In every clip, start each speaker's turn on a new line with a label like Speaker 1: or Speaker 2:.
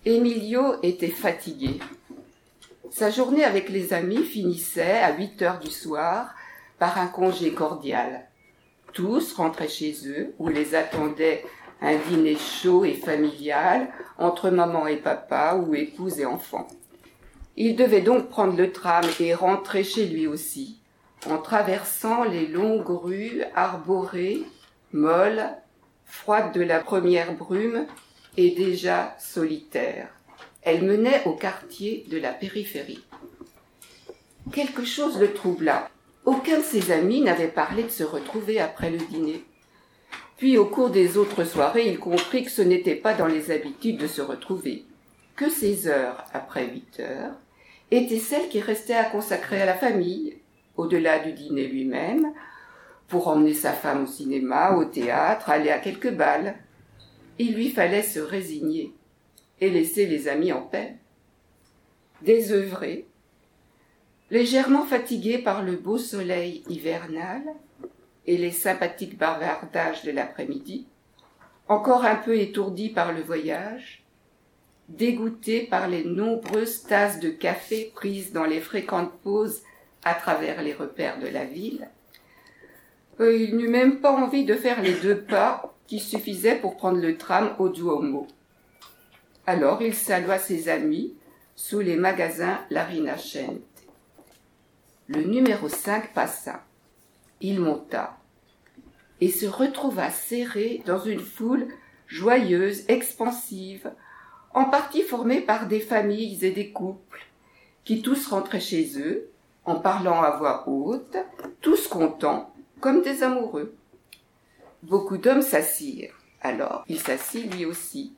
Speaker 1: Emilio était fatigué. Sa journée avec les amis finissait à 8 heures du soir par un congé cordial. Tous rentraient chez eux, où les attendait un dîner chaud et familial entre maman et papa ou épouse et enfants. Il devait donc prendre le tram et rentrer chez lui aussi, en traversant les longues rues arborées, molles, froides de la première brume et déjà solitaires. Elle menait au quartier de la périphérie. Quelque chose le troubla. Aucun de ses amis n'avait parlé de se retrouver après le dîner. Puis, au cours des autres soirées, il comprit que ce n'était pas dans les habitudes de se retrouver, que ces heures, après 8 heures, étaient celles qui restaient à consacrer à la famille, au-delà du dîner lui-même, pour emmener sa femme au cinéma, au théâtre, aller à quelques bals. Il lui fallait se résigner et laisser les amis en paix. Désœuvré, légèrement fatigué par le beau soleil hivernal et les sympathiques bavardages de l'après-midi, encore un peu étourdi par le voyage, dégoûté par les nombreuses tasses de café prises dans les fréquentes pauses à travers les repères de la ville, il n'eut même pas envie de faire les 2 pas qui suffisaient pour prendre le tram au Duomo. Alors il salua ses amis sous les magasins La Rinascente. Le numéro 5 passa. Il monta et se retrouva serré dans une foule joyeuse, expansive, en partie formée par des familles et des couples, qui tous rentraient chez eux, en parlant à voix haute, tous contents, comme des amoureux. Beaucoup d'hommes s'assirent, alors il s'assit lui aussi.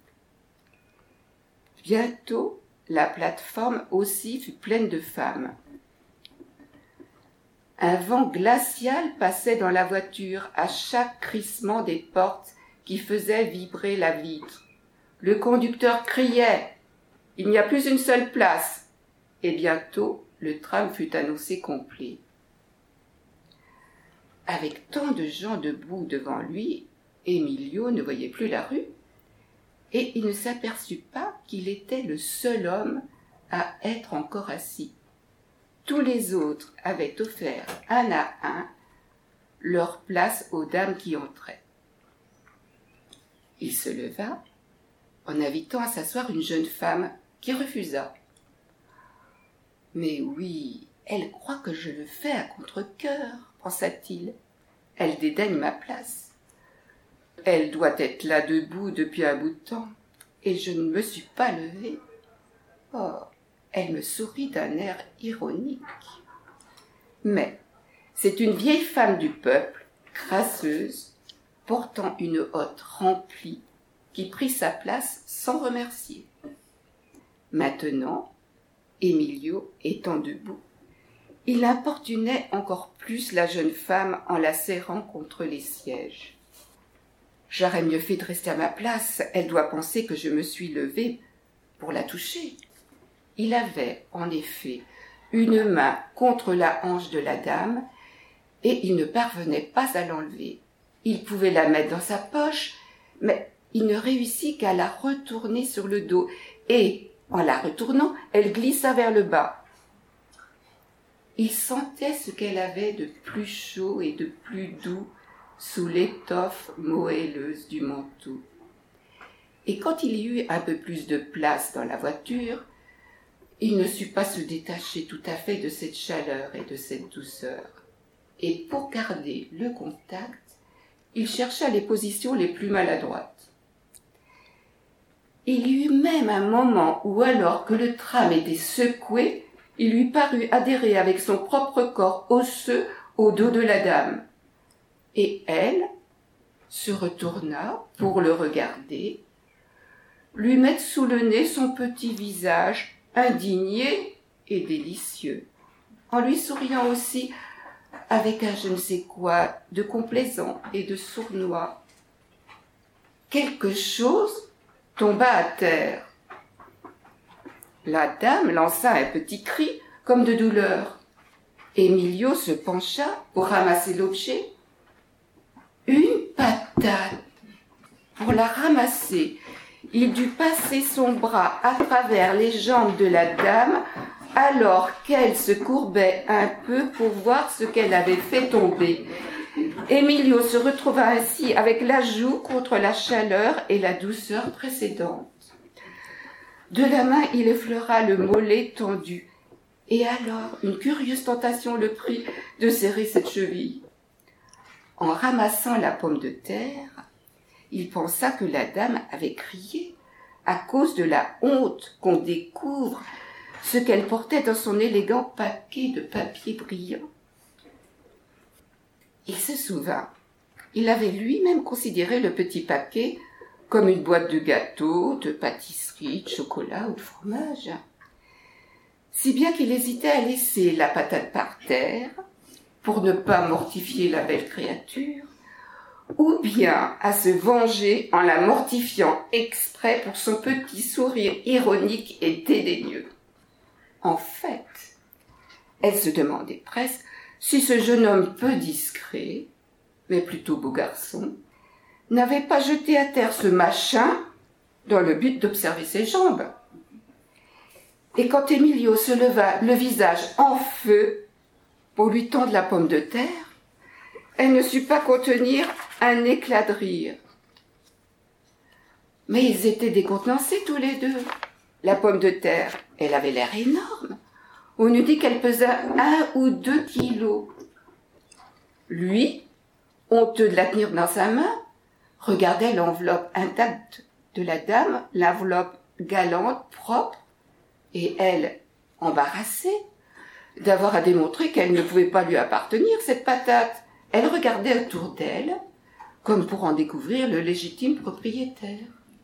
Speaker 1: Bientôt, la plateforme aussi fut pleine de femmes. Un vent glacial passait dans la voiture à chaque crissement des portes qui faisaient vibrer la vitre. Le conducteur criait « Il n'y a plus une seule place !» et bientôt le tram fut annoncé complet. Avec tant de gens debout devant lui, Emilio ne voyait plus la rue et il ne s'aperçut pas qu'il était le seul homme à être encore assis. Tous les autres avaient offert un à un leur place aux dames qui entraient. Il se leva en invitant à s'asseoir une jeune femme qui refusa. « Mais oui, elle croit que je le fais à contre-cœur, pensa-t-il. Elle dédaigne ma place. Elle doit être là debout depuis un bout de temps, et je ne me suis pas levée. Oh, elle me sourit d'un air ironique. Mais c'est une vieille femme du peuple, crasseuse, portant une hotte remplie, qui prit sa place sans remercier. Maintenant, Emilio étant debout, il importunait encore plus la jeune femme en la serrant contre les sièges. « J'aurais mieux fait de rester à ma place, elle doit penser que je me suis levée pour la toucher. » Il avait, en effet, une main contre la hanche de la dame et il ne parvenait pas à l'enlever. Il pouvait la mettre dans sa poche, mais il ne réussit qu'à la retourner sur le dos et, en la retournant, elle glissa vers le bas. Il sentait ce qu'elle avait de plus chaud et de plus doux sous l'étoffe moelleuse du manteau. Et quand il y eut un peu plus de place dans la voiture, il ne sut pas se détacher tout à fait de cette chaleur et de cette douceur. Et pour garder le contact, il chercha les positions les plus maladroites. Il y eut même un moment où, alors que le tram était secoué, il lui parut adhérer avec son propre corps osseux au dos de la dame. Et elle se retourna pour le regarder, lui mettre sous le nez son petit visage indigné et délicieux, en lui souriant aussi avec un je ne sais quoi de complaisant et de sournois. Quelque chose tomba à terre. La dame lança un petit cri comme de douleur. Emilio se pencha pour ramasser l'objet. Une patate. Pour la ramasser, Il dut passer son bras à travers les jambes de la dame alors qu'elle se courbait un peu pour voir ce qu'elle avait fait tomber. Emilio se retrouva ainsi avec la joue contre la chaleur et la douceur précédente. De la main, il effleura le mollet tendu. Et alors, une curieuse tentation le prit de serrer cette cheville. En ramassant la pomme de terre, il pensa que la dame avait crié à cause de la honte qu'on découvre ce qu'elle portait dans son élégant paquet de papier brillant. Il se souvint. Il avait lui-même considéré le petit paquet comme une boîte de gâteaux, de pâtisserie, de chocolat ou de fromage. Si bien qu'il hésitait à laisser la patate par terre pour ne pas mortifier la belle créature, ou bien à se venger en la mortifiant exprès pour son petit sourire ironique et dédaigneux. En fait, elle se demandait presque si ce jeune homme peu discret, mais plutôt beau garçon, n'avait pas jeté à terre ce machin dans le but d'observer ses jambes. Et quand Emilio se leva le visage en feu pour lui tendre la pomme de terre, elle ne sut pas contenir un éclat de rire. Mais ils étaient décontenancés tous les deux. La pomme de terre, elle avait l'air énorme. On eût dit qu'elle pesait 1 ou 2 kilos. Lui, honteux de la tenir dans sa main, regardait l'enveloppe intacte de la dame, l'enveloppe galante, propre, et elle, embarrassée d'avoir à démontrer qu'elle ne pouvait pas lui appartenir, cette patate. Elle regardait autour d'elle, comme pour en découvrir le légitime propriétaire.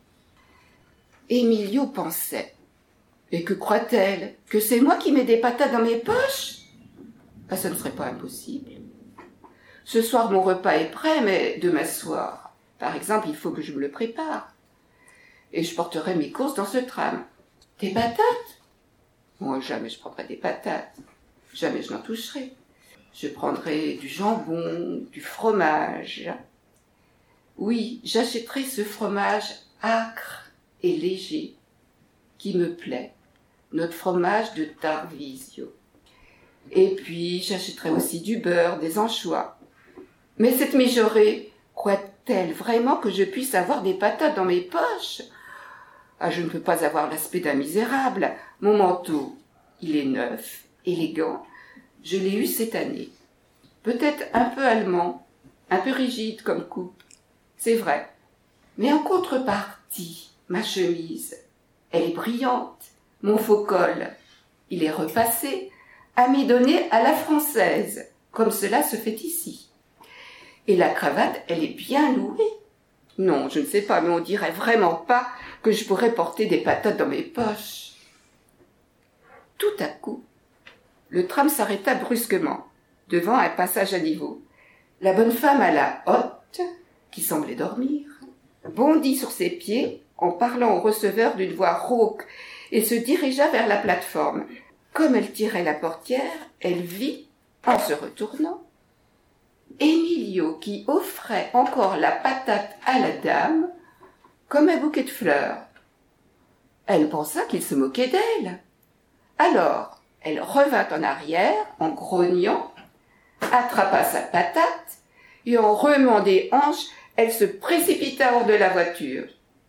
Speaker 1: Emilio pensait, et que croit-elle? Que c'est moi qui mets des patates dans mes poches? Ben, ce ne serait pas impossible. Ce soir, mon repas est prêt, mais demain soir, par exemple, il faut que je me le prépare. Et je porterai mes courses dans ce tram. Des patates? Moi, jamais je prendrai des patates. Jamais je n'en toucherai. Je prendrai du jambon, du fromage. Oui, j'achèterai ce fromage âcre et léger qui me plaît, notre fromage de Tarvisio. Et puis, j'achèterai aussi du beurre, des anchois. Mais cette mijaurée, croit-elle vraiment que je puisse avoir des patates dans mes poches? Ah, je ne peux pas avoir l'aspect d'un misérable. Mon manteau, il est neuf, élégant. Je l'ai eu cette année. Peut-être un peu allemand, un peu rigide comme coupe. C'est vrai. Mais en contrepartie, ma chemise, elle est brillante. Mon faux col, il est repassé, amidonné à la française, comme cela se fait ici. Et la cravate, elle est bien nouée. Non, je ne sais pas, mais on dirait vraiment pas que je pourrais porter des patates dans mes poches. Tout à coup, le tram s'arrêta brusquement, devant un passage à niveau. La bonne femme à la hotte, qui semblait dormir, bondit sur ses pieds en parlant au receveur d'une voix rauque et se dirigea vers la plateforme. Comme elle tirait la portière, elle vit, en se retournant, Emilio qui offrait encore la patate à la dame comme un bouquet de fleurs. Elle pensa qu'il se moquait d'elle. Alors, elle revint en arrière en grognant, attrapa sa patate et en remuant des hanches, elle se précipita hors de la voiture.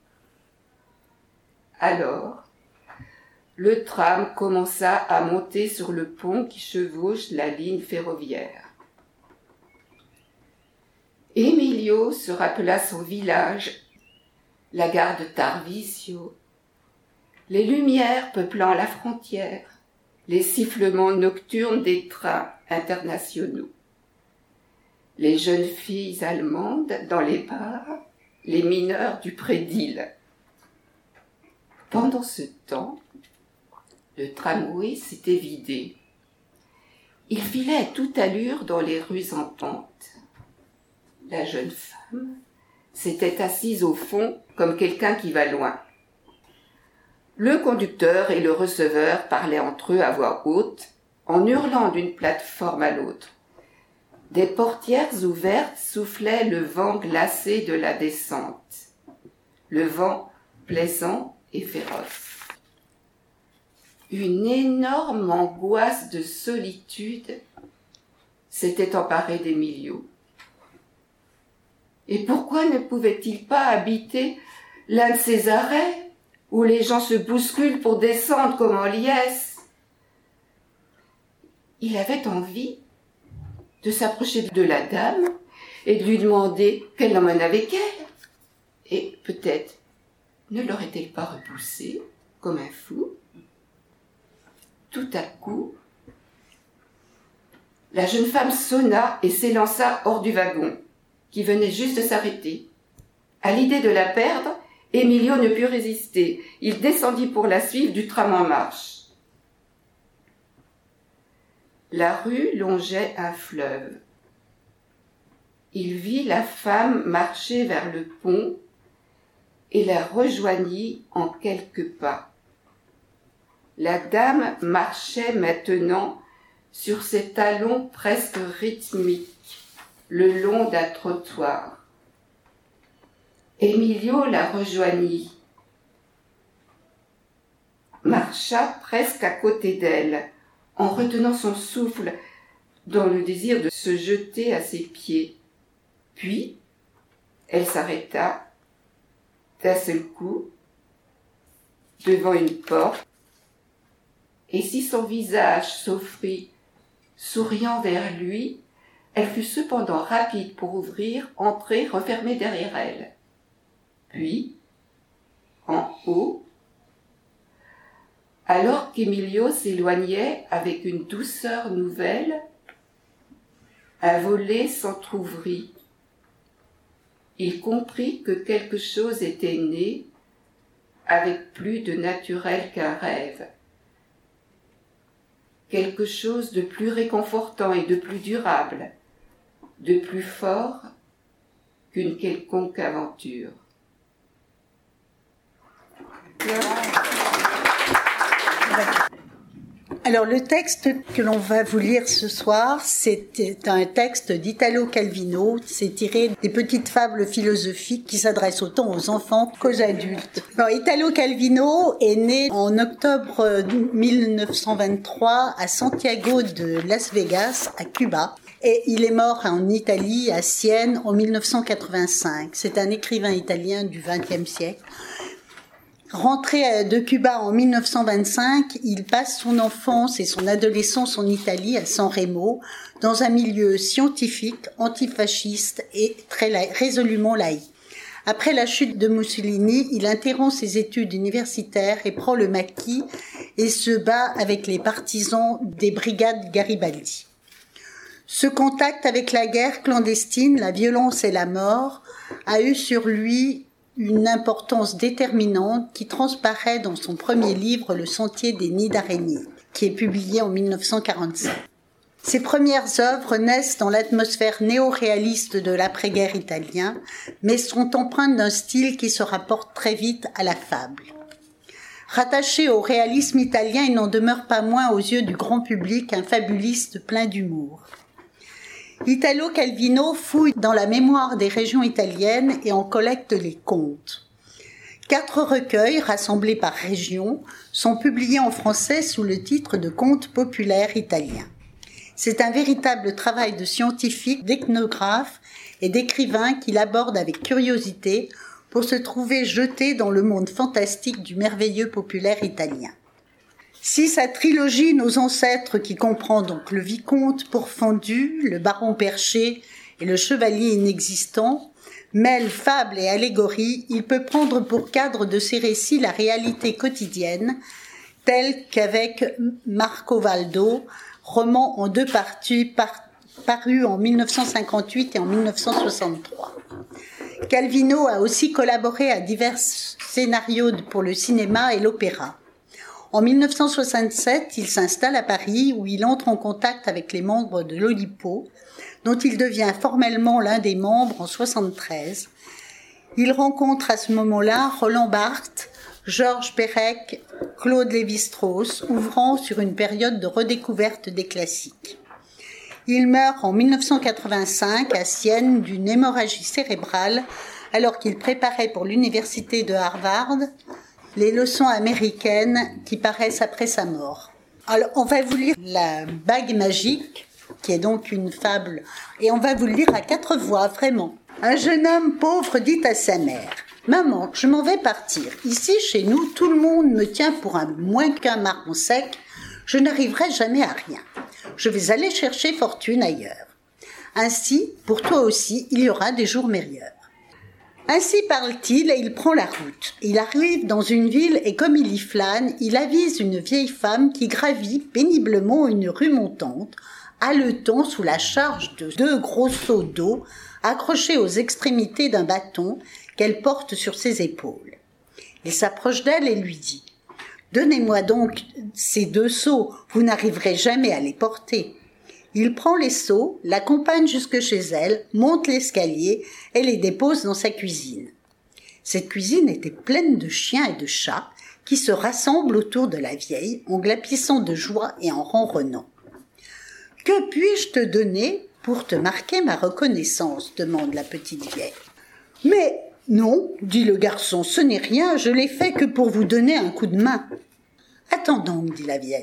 Speaker 1: Alors, le tram commença à monter sur le pont qui chevauche la ligne ferroviaire. Emilio se rappela son village, la gare de Tarvisio, les lumières peuplant la frontière, les sifflements nocturnes des trains internationaux, les jeunes filles allemandes dans les bars, les mineurs du Prédile. Pendant ce temps, le tramway s'était vidé. Il filait à toute allure dans les rues en pente. La jeune femme s'était assise au fond comme quelqu'un qui va loin. Le conducteur et le receveur parlaient entre eux à voix haute, en hurlant d'une plateforme à l'autre. Des portières ouvertes soufflaient le vent glacé de la descente. Le vent plaisant et féroce. Une énorme angoisse de solitude s'était emparée d'Emilio. Et pourquoi ne pouvait-il pas habiter l'un de ces arrêts où les gens se bousculent pour descendre comme en liesse? Il avait envie de s'approcher de la dame et de lui demander qu'elle l'emmène avec elle. Et peut-être ne l'aurait-elle pas repoussé comme un fou? Tout à coup, la jeune femme sonna et s'élança hors du wagon, qui venait juste de s'arrêter. À l'idée de la perdre, Emilio ne put résister. Il descendit pour la suivre du tram en marche. La rue longeait un fleuve. Il vit la femme marcher vers le pont et la rejoignit en quelques pas. La dame marchait maintenant sur ses talons presque rythmiques, le long d'un trottoir. Emilio la rejoignit, marcha presque à côté d'elle, en retenant son souffle dans le désir de se jeter à ses pieds. Puis, elle s'arrêta d'un seul coup devant une porte, et si son visage s'offrit souriant vers lui, elle fut cependant rapide pour ouvrir, entrer, refermer derrière elle. Puis, en haut, alors qu'Emilio s'éloignait avec une douceur nouvelle, un volet s'entr'ouvrit. Il comprit que quelque chose était né avec plus de naturel qu'un rêve. Quelque chose de plus réconfortant et de plus durable, de plus fort qu'une quelconque aventure.
Speaker 2: Alors le texte que l'on va vous lire ce soir, c'est un texte d'Italo Calvino. C'est tiré des petites fables philosophiques qui s'adressent autant aux enfants qu'aux adultes. Alors, Italo Calvino est né en octobre 1923 à Santiago de Las Vegas, à Cuba. Et il est mort en Italie, à Sienne, en 1985. C'est un écrivain italien du XXe siècle. Rentré de Cuba en 1925, il passe son enfance et son adolescence en Italie, à San Remo, dans un milieu scientifique, antifasciste et très résolument laïque. Après la chute de Mussolini, il interrompt ses études universitaires et prend le maquis et se bat avec les partisans des brigades Garibaldi. Ce contact avec la guerre clandestine, la violence et la mort a eu sur lui une importance déterminante qui transparaît dans son premier livre, Le Sentier des nids d'araignées, qui est publié en 1947. Ses premières œuvres naissent dans l'atmosphère néo-réaliste de l'après-guerre italien, mais sont empreintes d'un style qui se rapporte très vite à la fable. Rattaché au réalisme italien, il n'en demeure pas moins aux yeux du grand public un fabuliste plein d'humour. Italo Calvino fouille dans la mémoire des régions italiennes et en collecte les contes. 4 recueils, rassemblés par région, sont publiés en français sous le titre de Contes populaires italiens. C'est un véritable travail de scientifique, d'ethnographe et d'écrivain qu'il aborde avec curiosité pour se trouver jeté dans le monde fantastique du merveilleux populaire italien. Si sa trilogie Nos ancêtres, qui comprend donc le vicomte pourfendu, le baron perché et le chevalier inexistant, mêle fable et allégorie, il peut prendre pour cadre de ses récits la réalité quotidienne, telle qu'avec Marco Valdo, roman en 2 parties paru en 1958 et en 1963. Calvino a aussi collaboré à divers scénarios pour le cinéma et l'opéra. En 1967, il s'installe à Paris où il entre en contact avec les membres de l'Oulipo, dont il devient formellement l'un des membres en 1973. Il rencontre à ce moment-là Roland Barthes, Georges Perec, Claude Lévi-Strauss, ouvrant sur une période de redécouverte des classiques. Il meurt en 1985 à Sienne d'une hémorragie cérébrale alors qu'il préparait pour l'université de Harvard les leçons américaines qui paraissent après sa mort. Alors, on va vous lire La bague magique, qui est donc une fable, et on va vous le lire à 4 voix, vraiment. Un jeune homme pauvre dit à sa mère: « Maman, je m'en vais partir. Ici, chez nous, tout le monde me tient pour un moins qu'un marron sec. Je n'arriverai jamais à rien. Je vais aller chercher fortune ailleurs. Ainsi, pour toi aussi, il y aura des jours meilleurs. » Ainsi parle-t-il et il prend la route. Il arrive dans une ville et comme il y flâne, il avise une vieille femme qui gravit péniblement une rue montante, haletant sous la charge de 2 gros seaux d'eau accrochés aux extrémités d'un bâton qu'elle porte sur ses épaules. Il s'approche d'elle et lui dit: « Donnez-moi donc ces 2 seaux, vous n'arriverez jamais à les porter. » Il prend les seaux, l'accompagne jusque chez elle, monte l'escalier et les dépose dans sa cuisine. Cette cuisine était pleine de chiens et de chats qui se rassemblent autour de la vieille en glapissant de joie et en ronronnant. « Que puis-je te donner pour te marquer ma reconnaissance ?» demande la petite vieille. « Mais non, dit le garçon, ce n'est rien, je l'ai fait que pour vous donner un coup de main. »« Attends donc, dit la vieille. »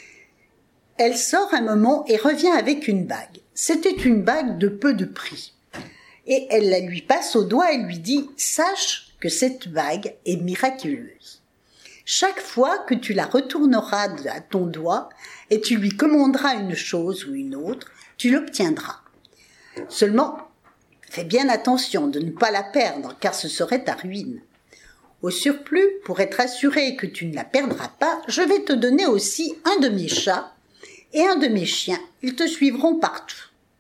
Speaker 2: Elle sort un moment et revient avec une bague. C'était une bague de peu de prix. Et elle la lui passe au doigt et lui dit: « Sache que cette bague est miraculeuse. Chaque fois que tu la retourneras à ton doigt et tu lui commanderas une chose ou une autre, tu l'obtiendras. Seulement, fais bien attention de ne pas la perdre, car ce serait ta ruine. Au surplus, pour être assuré que tu ne la perdras pas, je vais te donner aussi un de mes chats et un de mes chiens, ils te suivront partout.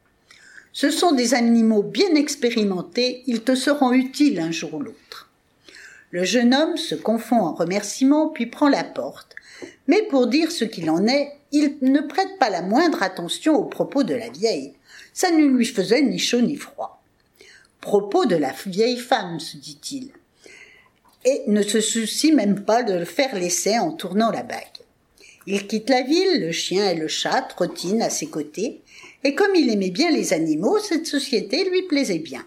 Speaker 2: Ce sont des animaux bien expérimentés, ils te seront utiles un jour ou l'autre. » Le jeune homme se confond en remerciements, puis prend la porte. Mais pour dire ce qu'il en est, il ne prête pas la moindre attention aux propos de la vieille. Ça ne lui faisait ni chaud ni froid. Propos de la vieille femme, se dit-il, et ne se soucie même pas de le faire l'essai en tournant la bague. Il quitte la ville, le chien et le chat trottinent à ses côtés, et comme il aimait bien les animaux, cette société lui plaisait bien.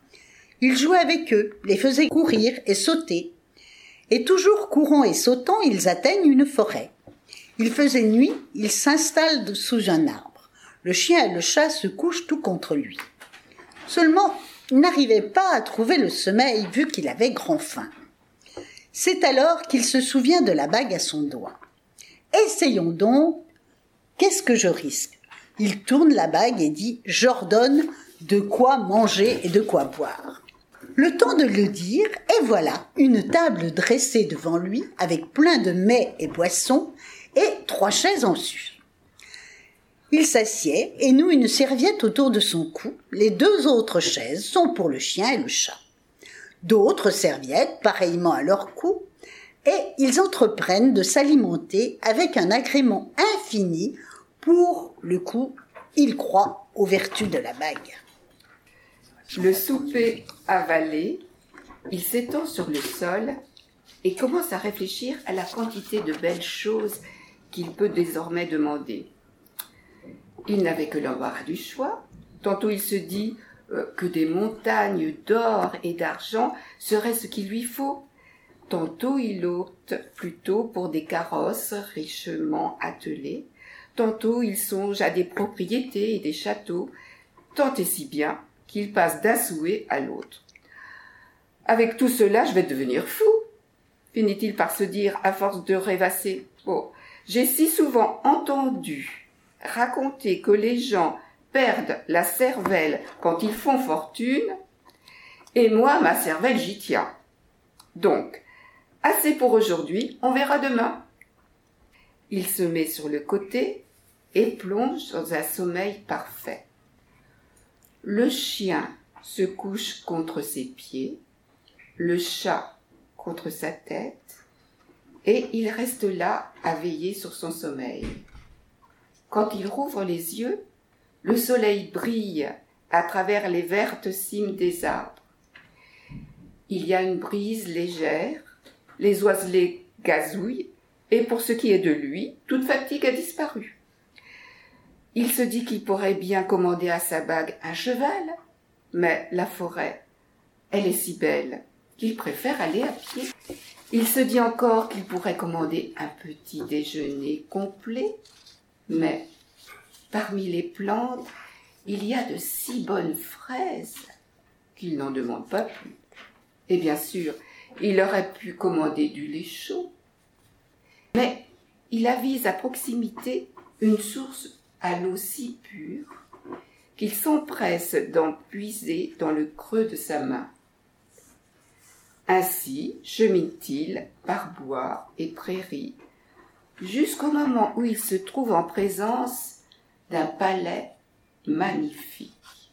Speaker 2: Il jouait avec eux, les faisait courir et sauter, et toujours courant et sautant, ils atteignent une forêt. Il faisait nuit, il s'installe sous un arbre. Le chien et le chat se couchent tout contre lui. Seulement, il n'arrivait pas à trouver le sommeil vu qu'il avait grand faim. C'est alors qu'il se souvient de la bague à son doigt. « Essayons donc, qu'est-ce que je risque ?» Il tourne la bague et dit « J'ordonne de quoi manger et de quoi boire. » Le temps de le dire, et voilà, une table dressée devant lui avec plein de mets et boissons et 3 chaises en sus. Il s'assied et noue une serviette autour de son cou. Les 2 autres chaises sont pour le chien et le chat. D'autres serviettes, pareillement à leur cou, et ils entreprennent de s'alimenter avec un agrément infini. Pour le coup, ils croient aux vertus de la bague.
Speaker 1: Le souper avalé, il s'étend sur le sol et commence à réfléchir à la quantité de belles choses qu'il peut désormais demander. Il n'avait que l'embarras du choix. Tantôt il se dit que des montagnes d'or et d'argent seraient ce qu'il lui faut. Tantôt il opte plutôt pour des carrosses richement attelées. Tantôt il songe à des propriétés et des châteaux, tant et si bien qu'il passe d'un souhait à l'autre. « Avec tout cela, je vais devenir fou !» finit-il par se dire à force de rêvasser. « Oh, j'ai si souvent entendu raconter que les gens perdent la cervelle quand ils font fortune, et moi, ma cervelle, j'y tiens. Donc, assez pour aujourd'hui, on verra demain. » Il se met sur le côté et plonge dans un sommeil parfait. Le chien se couche contre ses pieds, le chat contre sa tête, et il reste là à veiller sur son sommeil. Quand il rouvre les yeux, le soleil brille à travers les vertes cimes des arbres. Il y a une brise légère, les oiselets gazouillent, et pour ce qui est de lui, toute fatigue a disparu. Il se dit qu'il pourrait bien commander à sa bague un cheval, mais la forêt elle est si belle qu'il préfère aller à pied. Il se dit encore qu'il pourrait commander un petit déjeuner complet, mais parmi les plantes, il y a de si bonnes fraises qu'il n'en demande pas plus. Et bien sûr, il aurait pu commander du lait chaud, mais il avise à proximité une source à l'eau si pure qu'il s'empresse d'en puiser dans le creux de sa main. Ainsi chemine-t-il par bois et prairies jusqu'au moment où il se trouve en présence d'un palais magnifique.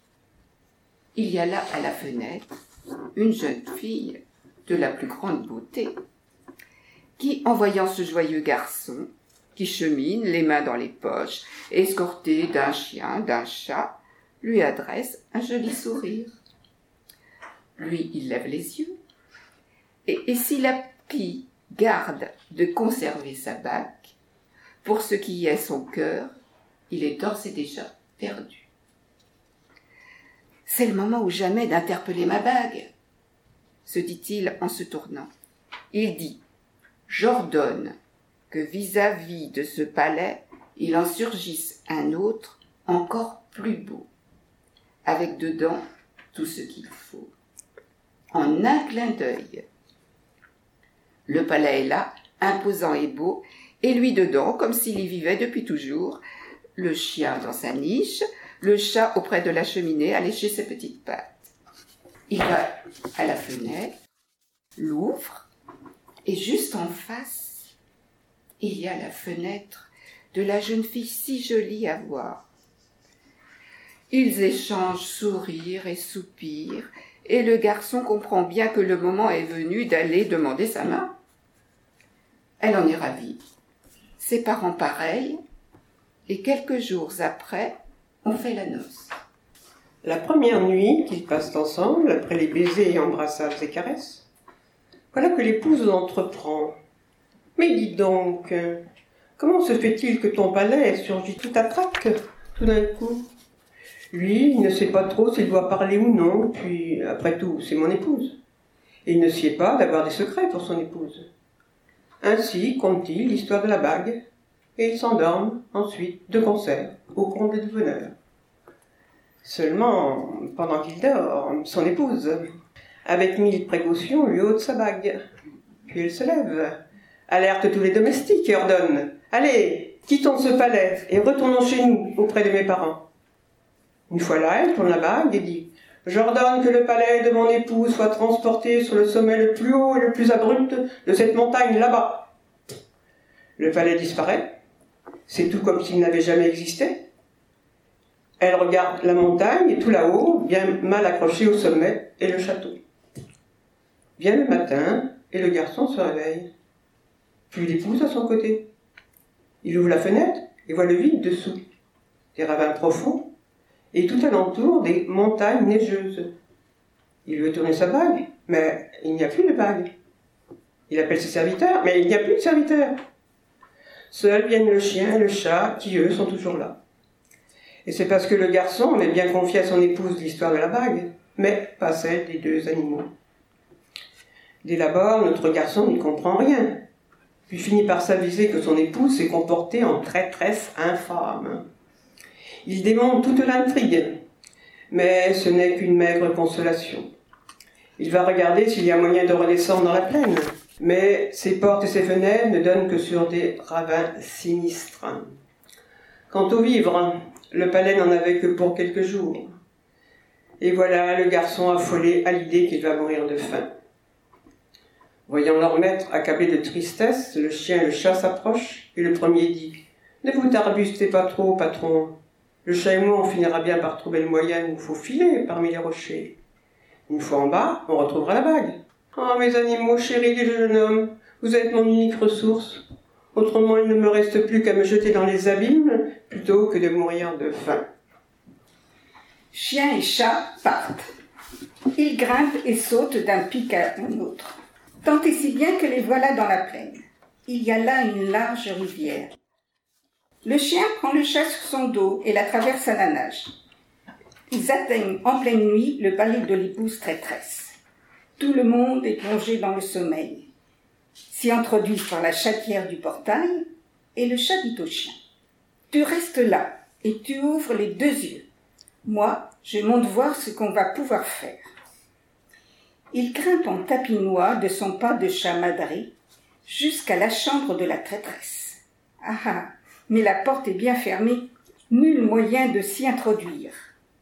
Speaker 1: Il y a là à la fenêtre une jeune fille de la plus grande beauté qui, en voyant ce joyeux garçon qui chemine les mains dans les poches, escorté d'un chien, d'un chat, lui adresse un joli sourire. Lui, il lève les yeux et s'il a pris garde de conserver sa bague, pour ce qui est son cœur, il est d'ores et déjà perdu. C'est le moment ou jamais d'interpeller ma bague, se dit-il en se tournant. Il dit « J'ordonne que vis-à-vis de ce palais, il en surgisse un autre encore plus beau, avec dedans tout ce qu'il faut. » En un clin d'œil, le palais est là, imposant et beau, et lui dedans, comme s'il y vivait depuis toujours, le chien dans sa niche, le chat auprès de la cheminée à lécher ses petites pattes. Il va à la fenêtre, l'ouvre, et juste en face, il y a la fenêtre de la jeune fille si jolie à voir. Ils échangent sourires et soupirs, et le garçon comprend bien que le moment est venu d'aller demander sa main. Elle en est ravie. Ses parents pareils, et quelques jours après, on fait la noce.
Speaker 3: La première nuit qu'ils passent ensemble, après les baisers et embrassades et caresses, voilà que l'épouse l'entreprend. « Mais dis donc, comment se fait-il que ton palais surgit tout à trac, tout d'un coup ?» Lui, il ne sait pas trop s'il doit parler ou non, puis, après tout, c'est mon épouse. Et il ne sied pas d'avoir des secrets pour son épouse. Ainsi conte-t-il l'histoire de la bague, et ils s'endorment ensuite de concert, au comble de bonheur. Seulement, pendant qu'il dort, son épouse, avec 1000 précautions, lui ôte sa bague. Puis elle se lève, alerte tous les domestiques et ordonne « Allez, quittons ce palais et retournons chez nous, auprès de mes parents. » Une fois là, elle tourne la bague et dit « J'ordonne que le palais de mon époux soit transporté sur le sommet le plus haut et le plus abrupt de cette montagne là-bas. » Le palais disparaît. C'est tout comme s'il n'avait jamais existé. Elle regarde la montagne et tout là-haut, bien mal accroché au sommet, et le château. Vient le matin, et le garçon se réveille. Puis l'épouse à son côté. Il ouvre la fenêtre et voit le vide dessous. Des ravins profonds, et tout alentour des montagnes neigeuses. Il veut tourner sa bague, mais il n'y a plus de bague. Il appelle ses serviteurs, mais il n'y a plus de serviteurs. Seuls viennent le chien et le chat, qui eux sont toujours là. Et c'est parce que le garçon avait bien confié à son épouse l'histoire de la bague, mais pas celle des deux animaux. Dès l'abord, notre garçon n'y comprend rien, puis finit par s'aviser que son épouse s'est comportée en traîtresse infâme. Il démonte toute l'intrigue, mais ce n'est qu'une maigre consolation. Il va regarder s'il y a moyen de redescendre dans la plaine, mais ses portes et ses fenêtres ne donnent que sur des ravins sinistres. Quant aux vivres, le palais n'en avait que pour quelques jours. Et voilà le garçon affolé à l'idée qu'il va mourir de faim. Voyant leur maître accablé de tristesse, le chien et le chat s'approchent, et le premier dit « Ne vous tarbustez pas trop, patron. Le chat et moi, on finira bien par trouver le moyen de nous faufiler parmi les rochers. Une fois en bas, on retrouvera la bague. Oh, mes animaux chéris, dit le jeune homme, vous êtes mon unique ressource. Autrement, il ne me reste plus qu'à me jeter dans les abîmes, plutôt que de mourir de faim. »
Speaker 1: Chien et chat partent. Ils grimpent et sautent d'un pic à un autre. Tant et si bien que les voilà dans la plaine. Il y a là une large rivière. Le chien prend le chat sur son dos et la traverse à la nage. Ils atteignent en pleine nuit le palais de l'épouse traîtresse.
Speaker 4: Tout le monde est plongé dans le sommeil. S'y introduisent par la chatière du portail, et le chat dit au chien: « Tu restes là, et tu ouvres les 2 yeux. Moi, je monte voir ce qu'on va pouvoir faire. » Il grimpe en tapinois de son pas de chat madré jusqu'à la chambre de la traîtresse. Ah, mais la porte est bien fermée, nul moyen de s'y introduire.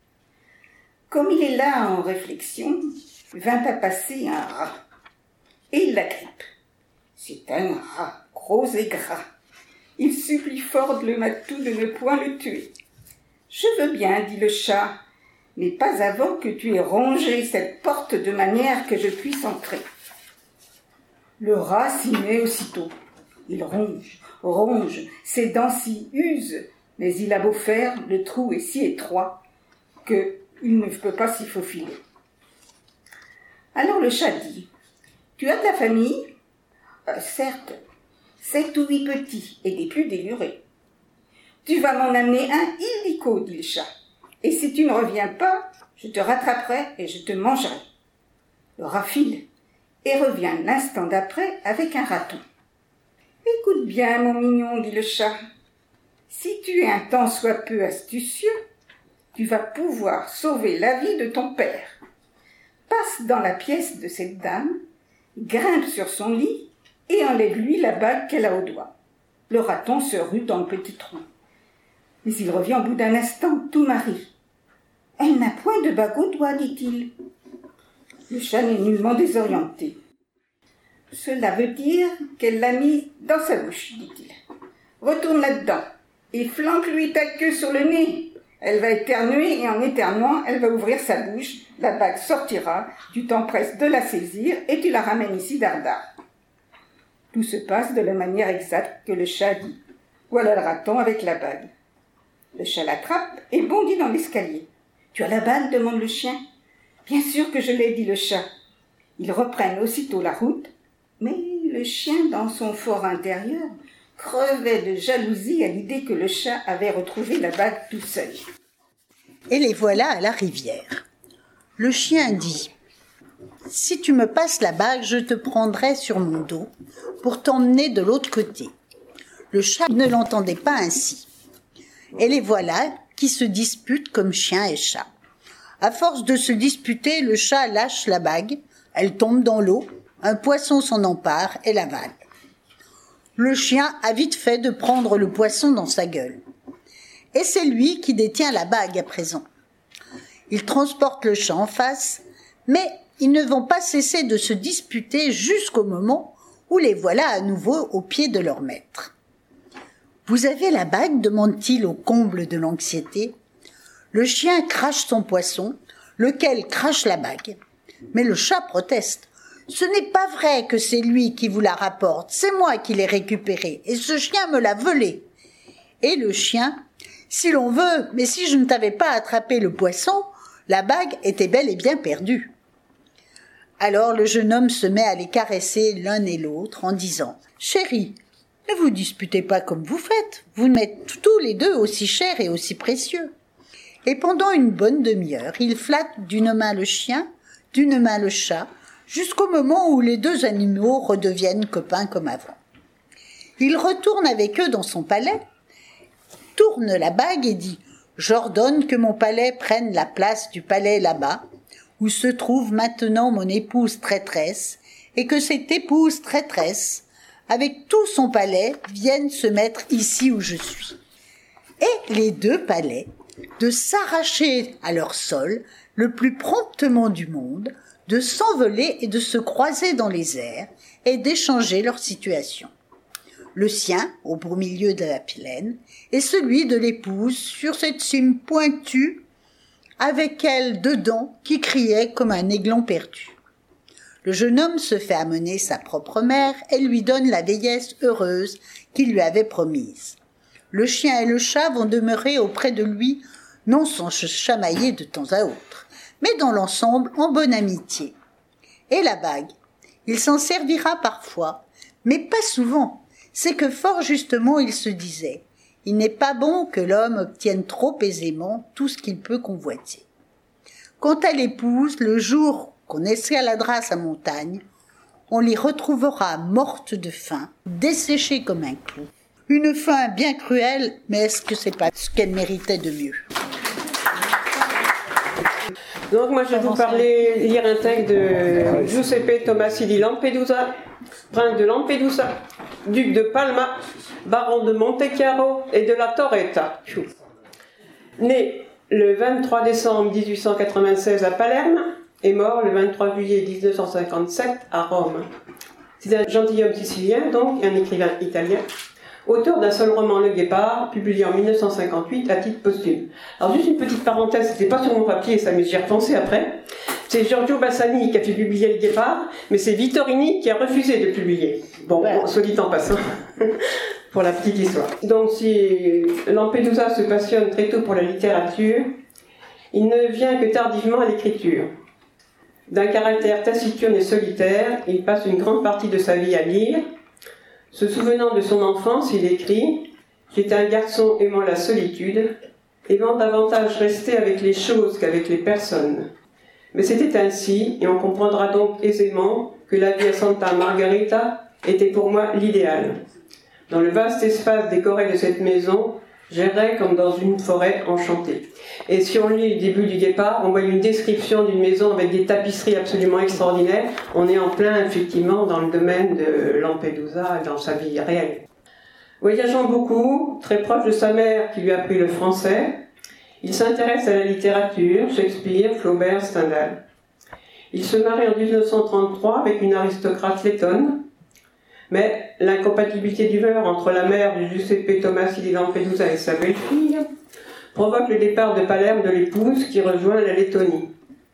Speaker 4: Comme il est là en réflexion, vint à passer un rat, et il l'agrippe. C'est un rat, gros et gras. Il supplie fort le matou de ne point le tuer. « Je veux bien, dit le chat, mais pas avant que tu aies rongé cette porte de manière que je puisse entrer. » Le rat s'y met aussitôt. Il ronge, ses dents s'y usent, mais il a beau faire, le trou est si étroit qu'il ne peut pas s'y faufiler. Alors le chat dit: « Tu as de la famille ? » Certes, 7 ou 8 petits, et des plus délurés. « Tu vas m'en amener un illico, dit le chat, et si tu ne reviens pas, je te rattraperai et je te mangerai. » Le rat file, et revient l'instant d'après avec un raton. « Écoute bien, mon mignon, dit le chat, si tu es un tant soit peu astucieux, tu vas pouvoir sauver la vie de ton père. Passe dans la pièce de cette dame, grimpe sur son lit et enlève-lui la bague qu'elle a au doigt. » Le raton se rue dans le petit trou. Mais il revient au bout d'un instant, tout marri. « Elle n'a point de bague au doigt, dit-il. » Le chat n'est nullement désorienté. « Cela veut dire qu'elle l'a mis dans sa bouche, dit-il. Retourne là-dedans et flanque-lui ta queue sur le nez. Elle va éternuer et en éternuant, elle va ouvrir sa bouche. La bague sortira, tu t'empresses de la saisir et tu la ramènes ici dardard. » Tout se passe de la manière exacte que le chat dit. Voilà le raton avec la bague. Le chat l'attrape et bondit dans l'escalier. « Tu as la bague ? demande le chien. « Bien sûr que je l'ai, dit le chat. » Ils reprennent aussitôt la route, mais le chien, dans son fort intérieur, crevait de jalousie à l'idée que le chat avait retrouvé la bague tout seul.
Speaker 2: Et les voilà à la rivière. Le chien dit: « Si tu me passes la bague, je te prendrai sur mon dos pour t'emmener de l'autre côté. » Le chat ne l'entendait pas ainsi. Et les voilà qui se disputent comme chien et chat. À force de se disputer, le chat lâche la bague, elle tombe dans l'eau, un poisson s'en empare et l'avale. Le chien a vite fait de prendre le poisson dans sa gueule. Et c'est lui qui détient la bague à présent. Il transporte le chat en face, mais ils ne vont pas cesser de se disputer jusqu'au moment où les voilà à nouveau aux pieds de leur maître. « Vous avez la bague ? demande-t-il au comble de l'anxiété. Le chien crache son poisson, lequel crache la bague. Mais le chat proteste. « Ce n'est pas vrai que c'est lui qui vous la rapporte, c'est moi qui l'ai récupérée, et ce chien me l'a volée. » Et le chien: « Si l'on veut, mais si je ne t'avais pas attrapé le poisson, la bague était bel et bien perdue. » Alors le jeune homme se met à les caresser l'un et l'autre en disant: « Chérie, ne vous disputez pas comme vous faites, vous m'êtes tous les deux aussi chers et aussi précieux. » Et pendant une bonne demi-heure, il flatte d'une main le chien, d'une main le chat, jusqu'au moment où les deux animaux redeviennent copains comme avant. Il retourne avec eux dans son palais, tourne la bague et dit: « J'ordonne que mon palais prenne la place du palais là-bas, où se trouve maintenant mon épouse traîtresse, et que cette épouse traîtresse, avec tout son palais, vienne se mettre ici où je suis. » Et les deux palais, de s'arracher à leur sol le plus promptement du monde, de s'envoler et de se croiser dans les airs et d'échanger leur situation. Le sien, au beau milieu de la plaine, et celui de l'épouse sur cette cime pointue, avec elle dedans qui criait comme un aiglon perdu. Le jeune homme se fait amener sa propre mère et lui donne la vieillesse heureuse qu'il lui avait promise. Le chien et le chat vont demeurer auprès de lui, non sans se chamailler de temps à autre, mais dans l'ensemble en bonne amitié. Et la bague, il s'en servira parfois, mais pas souvent. C'est que fort justement il se disait: il n'est pas bon que l'homme obtienne trop aisément tout ce qu'il peut convoiter. Quant à l'épouse, le jour qu'on escaladera sa montagne, on l'y retrouvera morte de faim, desséchée comme un clou. Une fin bien cruelle, mais est-ce que c'est pas ce qu'elle méritait de mieux?
Speaker 3: Donc moi je vais vous lire un texte de Giuseppe Tomasi di Lampedusa, prince de Lampedusa, duc de Palma, baron de Montechiaro et de la Torretta. Né le 23 décembre 1896 à Palerme et mort le 23 juillet 1957 à Rome. C'est un gentilhomme sicilien, donc un écrivain italien, auteur d'un seul roman, Le Guépard, publié en 1958 à titre posthume. Alors juste une petite parenthèse, c'était pas sur mon papier, ça, mais j'y ai repensé après. C'est Giorgio Bassani qui a fait publier Le Guépard, mais c'est Vittorini qui a refusé de publier. Bon, soit dit en passant, pour la petite histoire. Donc si Lampedusa se passionne très tôt pour la littérature, il ne vient que tardivement à l'écriture. D'un caractère taciturne et solitaire, il passe une grande partie de sa vie à lire. Se souvenant de son enfance, il écrit « J'étais un garçon aimant la solitude, aimant davantage rester avec les choses qu'avec les personnes. Mais c'était ainsi, et on comprendra donc aisément que la vie à Santa Margherita était pour moi l'idéal. Dans le vaste espace décoré de cette maison, j'errais comme dans une forêt enchantée. » Et si on lit le début du Guépard, on voit une description d'une maison avec des tapisseries absolument extraordinaires. On est en plein, effectivement, dans le domaine de Lampedusa, dans sa vie réelle. Voyageant beaucoup, très proche de sa mère qui lui a appris le français, il s'intéresse à la littérature, Shakespeare, Flaubert, Stendhal. Il se marie en 1933 avec une aristocrate lettonne, mais l'incompatibilité d'humeur entre la mère de Giuseppe Tomasi di Lampedusa et sa belle-fille provoque le départ de Palerme de l'épouse qui rejoint la Lettonie.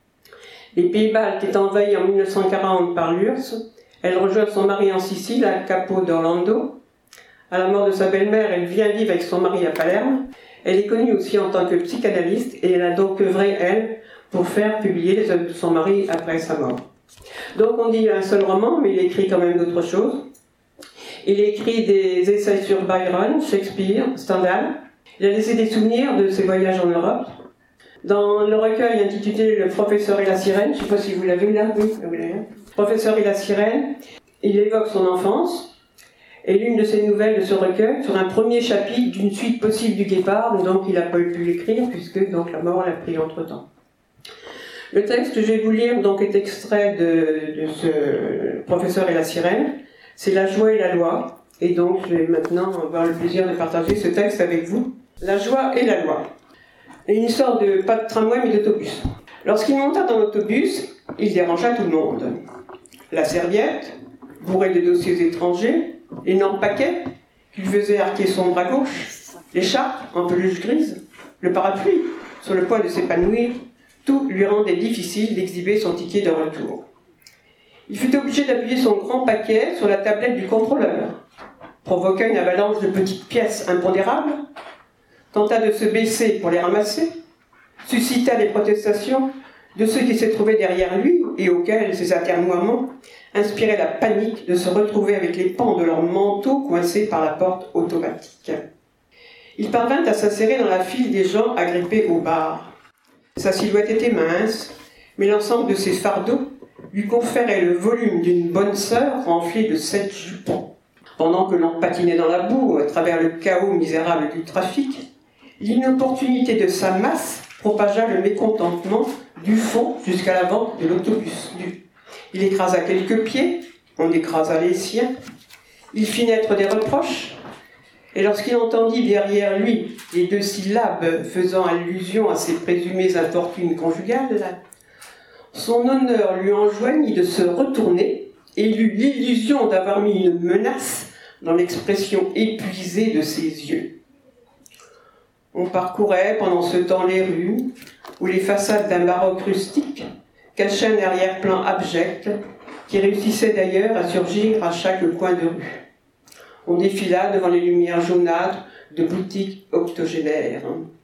Speaker 3: Les Pays-Baltes étant envahis en 1940 par l'URSS, elle rejoint son mari en Sicile, à Capo d'Orlando. À la mort de sa belle-mère, elle vient vivre avec son mari à Palerme. Elle est connue aussi en tant que psychanalyste et elle a donc œuvré, elle, pour faire publier les œuvres de son mari après sa mort. Donc on dit un seul roman, mais il écrit quand même d'autres choses. Il écrit des essais sur Byron, Shakespeare, Stendhal. Il a laissé des souvenirs de ses voyages en Europe. Dans le recueil intitulé Le professeur et la sirène, je ne sais pas si vous l'avez là, oui, vous l'avez. Professeur et la sirène, il évoque son enfance, et l'une de ses nouvelles de ce recueil, sur un premier chapitre d'une suite possible du Guépard, donc il n'a pas pu l'écrire, puisque donc, la mort l'a pris entre-temps. Le texte que je vais vous lire donc, est extrait de ce Professeur et la sirène, c'est La joie et la loi, et donc je vais maintenant avoir le plaisir de partager ce texte avec vous. La joie et la loi. Une sorte de, pas de tramway, mais d'autobus. Lorsqu'il monta dans l'autobus, il dérangea tout le monde. La serviette, bourrée de dossiers étrangers, l'énorme paquet qu'il faisait arquer son bras gauche, l'écharpe en peluche grise, le parapluie sur le point de s'épanouir, tout lui rendait difficile d'exhiber son ticket de retour. Il fut obligé d'appuyer son grand paquet sur la tablette du contrôleur, provoqua une avalanche de petites pièces impondérables, tenta de se baisser pour les ramasser, suscita les protestations de ceux qui se trouvaient derrière lui et auxquels ses atermoiements inspiraient la panique de se retrouver avec les pans de leur manteau coincés par la porte automatique. Il parvint à s'insérer dans la file des gens agrippés au bar. Sa silhouette était mince, mais l'ensemble de ses fardeaux lui conférait le volume d'une bonne sœur renflée de 7 jupons. Pendant que l'on patinait dans la boue à travers le chaos misérable du trafic, l'inopportunité de sa masse propagea le mécontentement du fond jusqu'à l'avant de l'autobus. Il écrasa quelques pieds, on écrasa les siens, il fit naître des reproches, et lorsqu'il entendit derrière lui les 2 syllabes faisant allusion à ses présumées infortunes conjugales, son honneur lui enjoignit de se retourner et il eut l'illusion d'avoir mis une menace dans l'expression épuisée de ses yeux. On parcourait pendant ce temps les rues, où les façades d'un baroque rustique cachaient un arrière-plan abject, qui réussissait d'ailleurs à surgir à chaque coin de rue. On défila devant les lumières jaunâtres de boutiques octogénaires.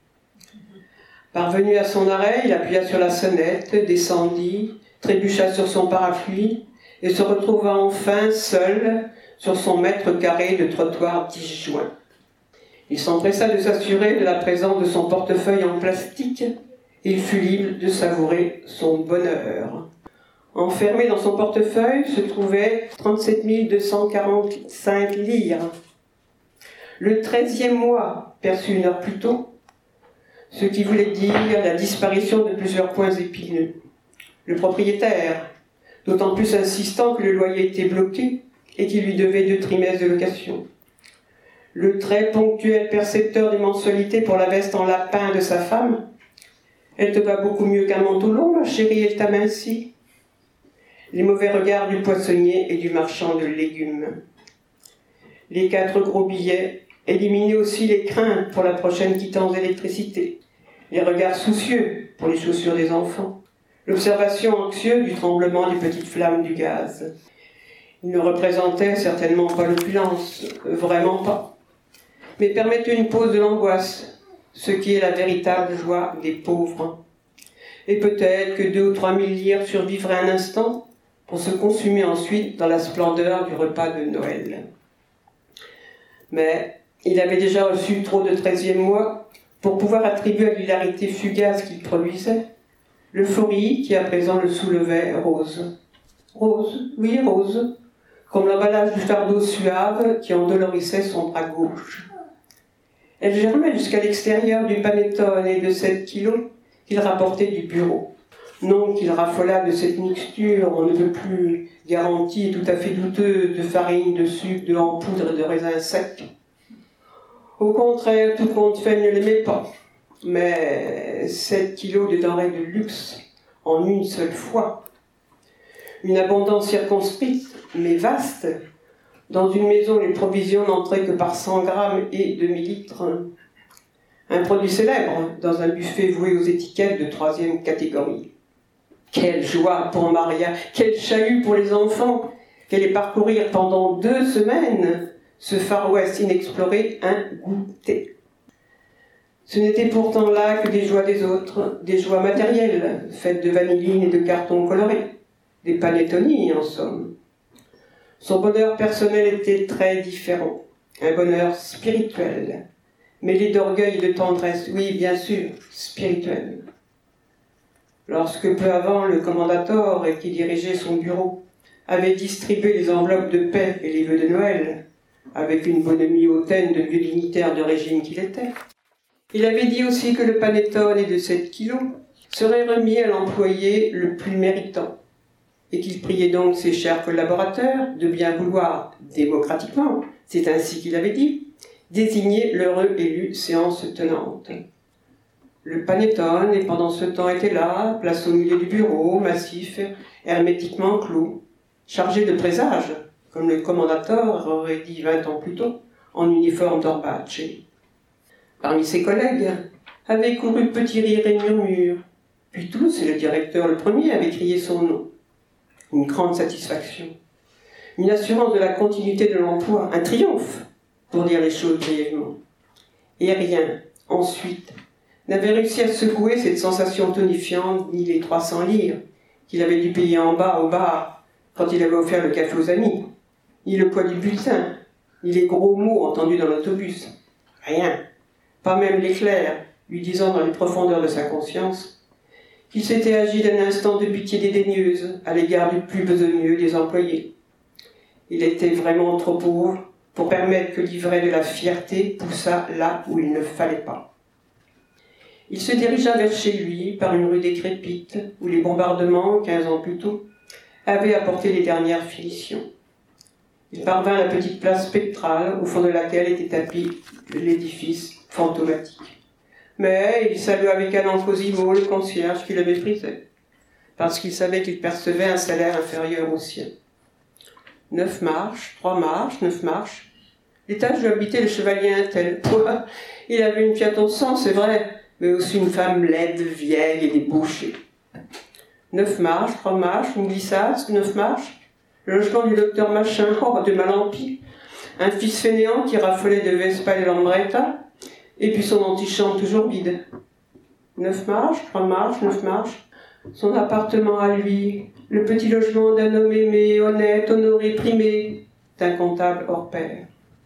Speaker 3: Parvenu à son arrêt, il appuya sur la sonnette, descendit, trébucha sur son parapluie, et se retrouva enfin seul sur son mètre carré de trottoir disjoint. Il s'empressa de s'assurer de la présence de son portefeuille en plastique, et il fut libre de savourer son bonheur. Enfermé dans son portefeuille se trouvaient 37 245 livres. Le 13e mois, perçu 1 heure plus tôt, ce qui voulait dire la disparition de plusieurs points épineux. Le propriétaire, d'autant plus insistant que le loyer était bloqué et qu'il lui devait 2 trimestres de location. Le très ponctuel percepteur des mensualités pour la veste en lapin de sa femme. Elle te va beaucoup mieux qu'un manteau long, ma chérie, elle t'amincit. Les mauvais regards du poissonnier et du marchand de légumes. Les 4 gros billets éliminaient aussi les craintes pour la prochaine quittance d'électricité, les regards soucieux pour les chaussures des enfants, l'observation anxieuse du tremblement des petites flammes du gaz. Il ne représentait certainement pas l'opulence, vraiment pas, mais permettait une pause de l'angoisse, ce qui est la véritable joie des pauvres. Et peut-être que 2 ou 3 000 livres survivraient un instant pour se consumer ensuite dans la splendeur du repas de Noël. Mais il avait déjà reçu trop de 13e mois pour pouvoir attribuer à l'hilarité fugace qu'il produisait l'euphorie qui à présent le soulevait rose. Rose, oui rose, comme l'emballage du fardeau suave qui endolorissait son bras gauche. Elle germait jusqu'à l'extérieur du panettone et de 7 kilos qu'il rapportait du bureau. Non qu'il raffolât de cette mixture, on ne peut plus garantie et tout à fait douteuse de farine, de sucre, de en poudre et de raisins secs. Au contraire, tout compte fait ne l'aimait pas. Mais 7 kilos de denrées de luxe en une seule fois. Une abondance circonscrite, mais vaste. Dans une maison, les provisions n'entraient que par 100 grammes et demi-litres. Un produit célèbre dans un buffet voué aux étiquettes de 3e catégorie. Quelle joie pour Maria, quel chahut pour les enfants, qu'elle ait parcourir pendant 2 semaines ce Far West inexploré, un goûter. Ce n'était pourtant là que des joies des autres, des joies matérielles, faites de vanilline et de carton coloré, des panettoni en somme. Son bonheur personnel était très différent, un bonheur spirituel, mêlé d'orgueil et de tendresse, oui bien sûr, spirituel. Lorsque peu avant le commandator, qui dirigeait son bureau, avait distribué les enveloppes de paix et les vœux de Noël, avec une bonhomie hautaine de vieux dignitaire de régime qu'il était, il avait dit aussi que le panettone de 7 kilos serait remis à l'employé le plus méritant, et qu'il priait donc ses chers collaborateurs de bien vouloir, démocratiquement, c'est ainsi qu'il avait dit, désigner l'heureux élu séance tenante. Le panettone, et pendant ce temps était là, place au milieu du bureau, massif, hermétiquement clos, chargé de présages, comme le commandator aurait dit 20 ans plus tôt, en uniforme d'Orbace. Parmi ses collègues, avaient couru petits rires et murmures, puis tous, et le directeur le premier, avaient crié son nom. Une grande satisfaction, une assurance de la continuité de l'emploi, un triomphe, pour dire les choses brièvement. Et rien, ensuite, n'avait réussi à secouer cette sensation tonifiante, ni les 300 livres qu'il avait dû payer en bas au bar quand il avait offert le café aux amis, ni le poids du bulletin, ni les gros mots entendus dans l'autobus. Rien, pas même l'éclair, lui disant dans les profondeurs de sa conscience qu'il s'était agi d'un instant de pitié dédaigneuse à l'égard du plus besogneux des employés. Il était vraiment trop pauvre pour permettre que l'ivraie de la fierté poussât là où il ne fallait pas. Il se dirigea vers chez lui par une rue décrépite où les bombardements, 15 ans plus tôt, avaient apporté les dernières finitions. Il parvint à la petite place spectrale au fond de laquelle était tapis l'édifice fantomatique. Mais il salua avec Alain Cosimo, le concierge, qui le méprisait, parce qu'il savait qu'il percevait un salaire inférieur au sien. 9 marches, 3 marches, 9 marches. L'étage où habitait le chevalier Intel. Il avait une Fiat au sang, c'est vrai, mais aussi une femme laide, vieille et débauchée. 9 marches, 3 marches, une glissade, 9 marches. Le logement du docteur Machin, de Malampi. Un fils fainéant qui raffolait de Vespa et Lambretta. Et puis son antichambre toujours vide. 9 marches, 3 marches, 9 marches. Son appartement à lui, le petit logement d'un homme aimé, honnête, honoré, primé, d'un comptable hors pair.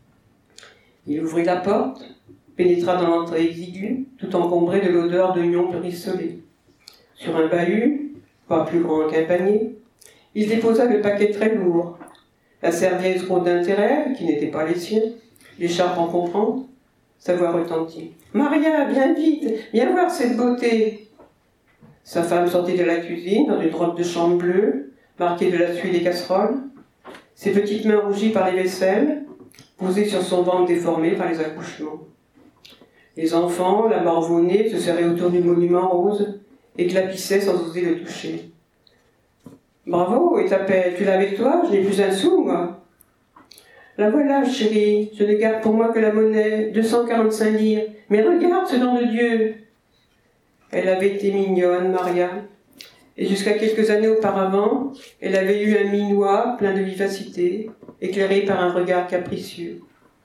Speaker 3: Il ouvrit la porte, pénétra dans l'entrée exiguë, tout encombré de l'odeur d'oignons rissolés. Sur un bahut, pas plus grand qu'un panier, Il déposa le paquet très lourd. La serviette gros d'intérêt, qui n'était pas les siens, l'écharpe encombrante. Sa voix retentit. « Maria, viens vite, viens voir cette beauté !» Sa femme sortit de la cuisine dans une robe de chambre bleue, marquée de la suie des casseroles, ses petites mains rougies par les vaisselles, posées sur son ventre déformé par les accouchements. Les enfants, la morve-au-nez, se serraient autour du monument rose et clapissaient sans oser le toucher. « Bravo, et ta paix, tu l'as avec toi? Je n'ai plus un sou, moi. »« La voilà, chérie, je ne garde pour moi que la monnaie, 245 livres. Mais regarde ce nom de Dieu !» Elle avait été mignonne, Maria, et jusqu'à quelques années auparavant, elle avait eu un minois plein de vivacité, éclairé par un regard capricieux.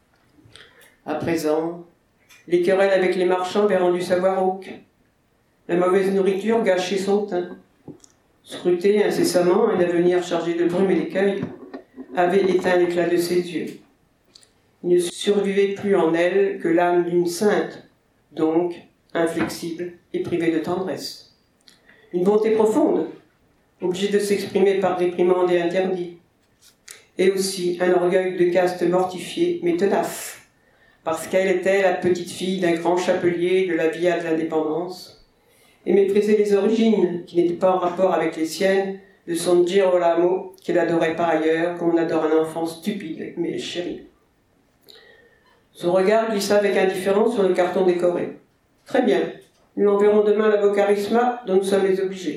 Speaker 3: À présent, les querelles avec les marchands avaient rendu sa voix rauque. La mauvaise nourriture gâchait son teint. Scruter incessamment un avenir chargé de brume et d'écueils avait éteint l'éclat de ses yeux. Il ne survivait plus en elle que l'âme d'une sainte, donc inflexible et privée de tendresse. Une bonté profonde, obligée de s'exprimer par réprimande et interdit. Et aussi un orgueil de caste mortifié mais tenace, parce qu'elle était la petite fille d'un grand chapelier de la Via de l'Indépendance, et méprisait les origines, qui n'étaient pas en rapport avec les siennes, de son Girolamo, qu'elle adorait par ailleurs, comme on adore un enfant stupide, mais chéri. Son regard glissa avec indifférence sur le carton décoré. « Très bien, nous l'enverrons demain à l'avocarisma, dont nous sommes les obligés. »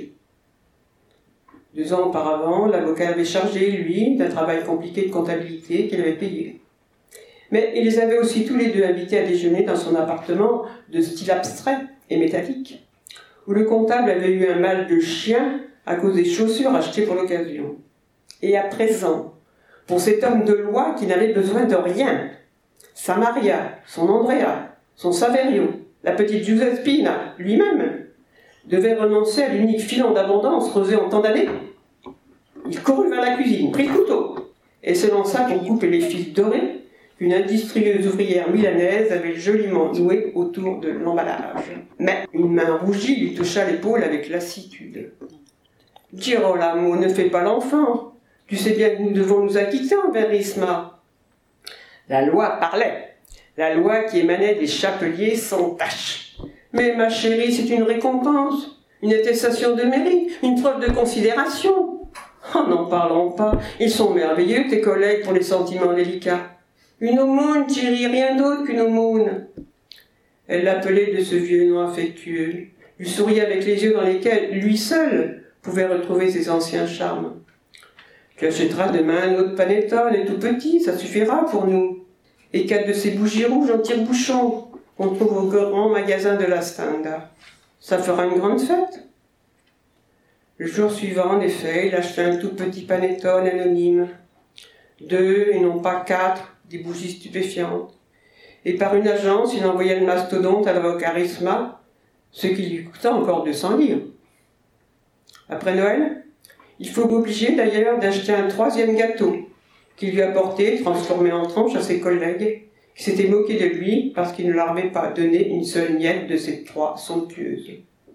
Speaker 3: 2 ans auparavant, l'avocat avait chargé, lui, d'un travail compliqué de comptabilité qu'il avait payé. Mais il les avait aussi tous les deux invités à déjeuner dans son appartement de style abstrait et métallique, où le comptable avait eu un mal de chien à cause des chaussures achetées pour l'occasion. Et à présent, pour cet homme de loi qui n'avait besoin de rien, sa Maria, son Andrea, son Saverio, la petite Giuseppina, lui-même, devait renoncer à l'unique filon d'abondance creusé en tant d'années. Il courut vers la cuisine, prit le couteau, et se lança pour couper les fils dorés qu'une industrieuse ouvrière milanaise avait joliment noués autour de l'emballage. Mais une main rougie lui toucha l'épaule avec lassitude. « Girolamo, ne fais pas l'enfant. Tu sais bien que nous devons nous acquitter envers Isma. » La loi parlait. La loi qui émanait des chapeliers sans tache. « Mais ma chérie, c'est une récompense, une attestation de mérite, une preuve de considération. » Oh, n'en parlons pas. Ils sont merveilleux, tes collègues, pour les sentiments délicats. Une aumône, chérie, rien d'autre qu'une aumône. Elle l'appelait de ce vieux nom affectueux, lui souriait avec les yeux dans lesquels lui seul pouvait retrouver ses anciens charmes. Tu achèteras demain un autre panettone, et tout petit, ça suffira pour nous. Et 4 de ces bougies rouges en tire-bouchon qu'on trouve au grand magasin de la Standa. Ça fera une grande fête. Le jour suivant, en effet, il acheta un tout petit panettone anonyme. 2, et non pas 4, des bougies stupéfiantes. Et par une agence, il envoya le mastodonte à l'avocarisma, ce qui lui coûta encore 200 livres. Après Noël, il faut m'obliger d'ailleurs d'acheter un 3e gâteau, qu'il lui apportait, transformé en tranches à ses collègues, qui s'étaient moqués de lui parce qu'il ne leur avait pas donné une seule miette de ces 3 somptueuses.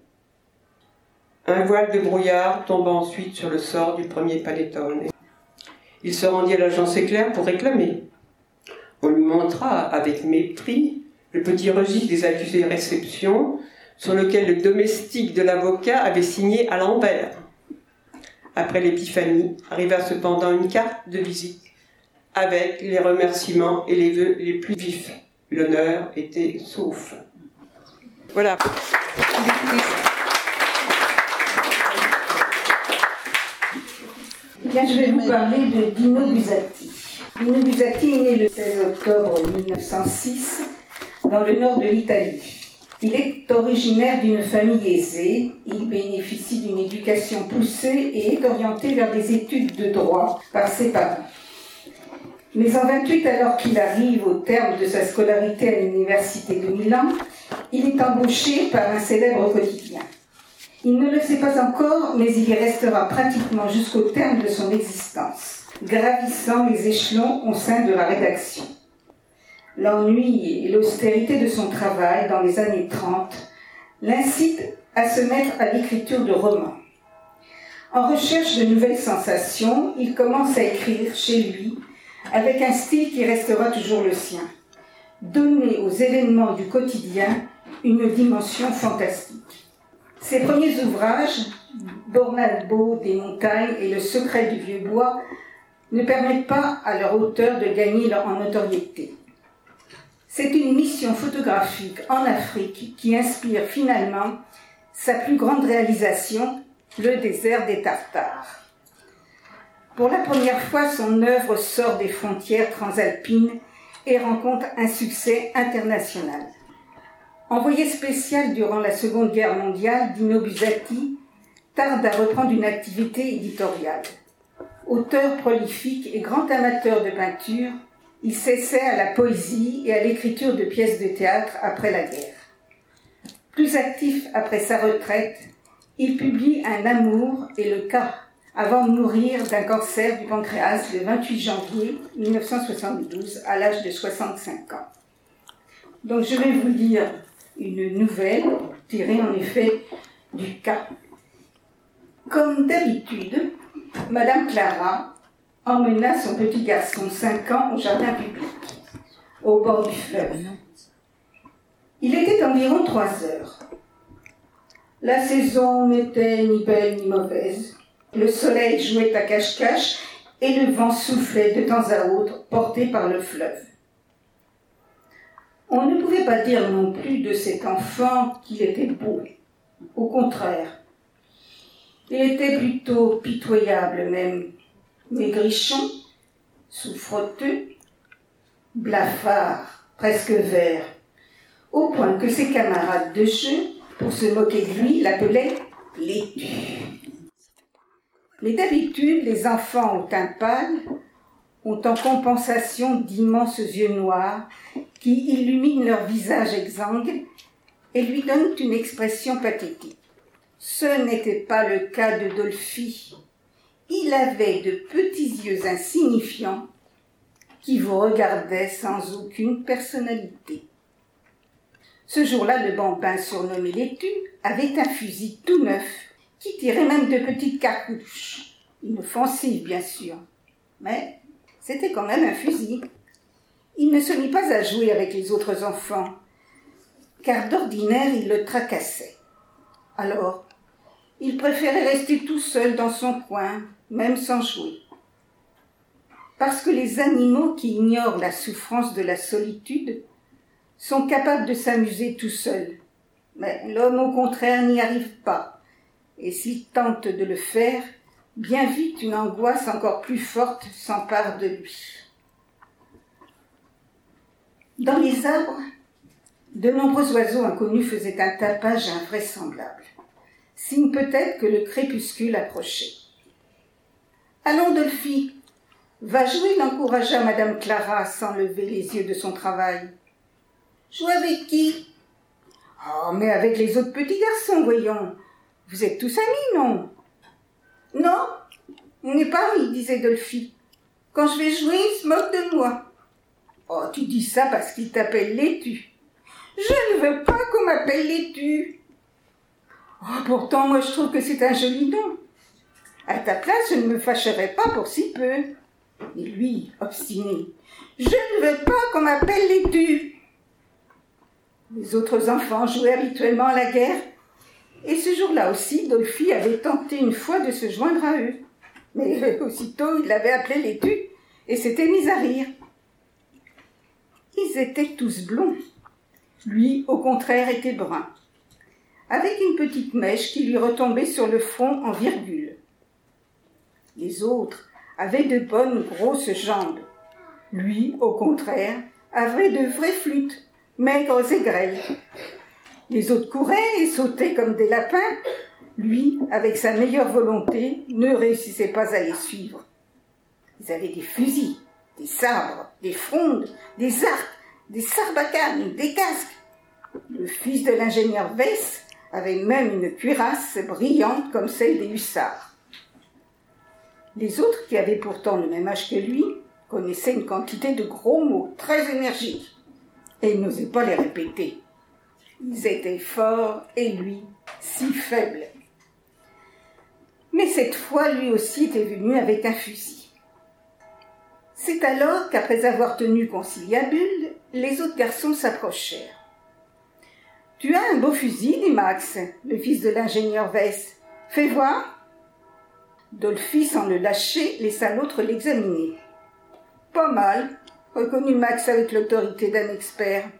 Speaker 3: Un voile de brouillard tomba ensuite sur le sort du premier panettone. Il se rendit à l'agence Éclair pour réclamer. On lui montra avec mépris le petit registre des accusés de réception sur lequel le domestique de l'avocat avait signé à l'envers. Après l'épiphanie, arriva cependant une carte de visite avec les remerciements et les vœux les plus vifs. L'honneur était sauf. Voilà.
Speaker 4: Là, je vais vous parler de Dino Buzzati. Dino Buzzati est né le 16 octobre 1906 dans le nord de l'Italie. Il est originaire d'une famille aisée, il bénéficie d'une éducation poussée et est orienté vers des études de droit par ses parents. Mais en 28, alors qu'il arrive au terme de sa scolarité à l'université de Milan, il est embauché par un célèbre quotidien. Il ne le sait pas encore, mais il y restera pratiquement jusqu'au terme de son existence, gravissant les échelons au sein de la rédaction. L'ennui et l'austérité de son travail dans les années 30 l'incitent à se mettre à l'écriture de romans. En recherche de nouvelles sensations, il commence à écrire chez lui avec un style qui restera toujours le sien. Donner aux événements du quotidien une dimension fantastique. Ses premiers ouvrages, Bornalbo des montagnes et Le secret du vieux bois, ne permettent pas à leur auteur de gagner en notoriété. C'est une mission photographique en Afrique qui inspire finalement sa plus grande réalisation, Le désert des Tartares. Pour la première fois, son œuvre sort des frontières transalpines et rencontre un succès international. Envoyé spécial durant la Seconde Guerre mondiale, Dino Buzzati tarde à reprendre une activité éditoriale. Auteur prolifique et grand amateur de peinture, il s'essaie à la poésie et à l'écriture de pièces de théâtre après la guerre. Plus actif après sa retraite, il publie Un amour et le cas, avant de mourir d'un cancer du pancréas le 28 janvier 1972 à l'âge de 65 ans. Donc je vais vous lire une nouvelle tirée en effet du cas. Comme d'habitude, Madame Clara emmena son petit garçon 5 ans au jardin public, au bord du fleuve. Il était environ 3 heures. La saison n'était ni belle ni mauvaise. Le soleil jouait à cache-cache et le vent soufflait de temps à autre, porté par le fleuve. On ne pouvait pas dire non plus de cet enfant qu'il était beau. Au contraire, il était plutôt pitoyable même, maigrichon, souffreteux, blafard, presque vert, au point que ses camarades de jeu, pour se moquer de lui, l'appelaient Laitue. Mais d'habitude, les enfants au teint pâle ont en compensation d'immenses yeux noirs qui illuminent leur visage exsangue et lui donnent une expression pathétique. Ce n'était pas le cas de Dolphy. Il avait de petits yeux insignifiants qui vous regardaient sans aucune personnalité. Ce jour-là, le bambin surnommé Laitue avait un fusil tout neuf qui tirait même de petites cartouches. Inoffensives, bien sûr, mais c'était quand même un fusil. Il ne se mit pas à jouer avec les autres enfants, car d'ordinaire, il le tracassait. Alors, il préférait rester tout seul dans son coin, même sans jouer. Parce que les animaux qui ignorent la souffrance de la solitude sont capables de s'amuser tout seuls. Mais l'homme, au contraire, n'y arrive pas. Et s'il tente de le faire, bien vite une angoisse encore plus forte s'empare de lui. Dans les arbres, de nombreux oiseaux inconnus faisaient un tapage invraisemblable, signe peut-être que le crépuscule approchait. « Allons, Dolphy, va jouer », l'encouragea Madame Clara sans lever les yeux de son travail. « Jouer avec qui ?»« Oh, mais avec les autres petits garçons, voyons. Vous êtes tous amis, non ?»« Non, on n'est pas amis, » disait Dolphy. « Quand je vais jouer, il se moque de moi. »« Oh, tu dis ça parce qu'il t'appelle Laitue. »« Je ne veux pas qu'on m'appelle Laitue. »« Oh, pourtant, moi je trouve que c'est un joli nom. À ta place, je ne me fâcherais pas pour si peu. » Et lui, obstiné, « Je ne veux pas qu'on m'appelle Laitue. » Les autres enfants jouaient habituellement à la guerre, et ce jour-là aussi, Dolphy avait tenté une fois de se joindre à eux. Mais aussitôt, il l'avait appelé Laitue et s'était mis à rire. Ils étaient tous blonds. Lui, au contraire, était brun, avec une petite mèche qui lui retombait sur le front en virgule. Les autres avaient de bonnes grosses jambes. Lui, au contraire, avait de vraies flûtes, maigres et grêles. Les autres couraient et sautaient comme des lapins. Lui, avec sa meilleure volonté, ne réussissait pas à les suivre. Ils avaient des fusils, des sabres, des frondes, des arcs, des sarbacanes, des casques. Le fils de l'ingénieur Weiss avait même une cuirasse brillante comme celle des hussards. Les autres, qui avaient pourtant le même âge que lui, connaissaient une quantité de gros mots très énergiques et ils n'osaient pas les répéter. Ils étaient forts et lui, si faible. Mais cette fois, lui aussi était venu avec un fusil. C'est alors qu'après avoir tenu conciliabule, les autres garçons s'approchèrent. « Tu as un beau fusil, dit Max, le fils de l'ingénieur Weiss. Fais voir. » Dolphy, sans le lâcher, laissa l'autre l'examiner. « Pas mal, » reconnut Max avec l'autorité d'un expert.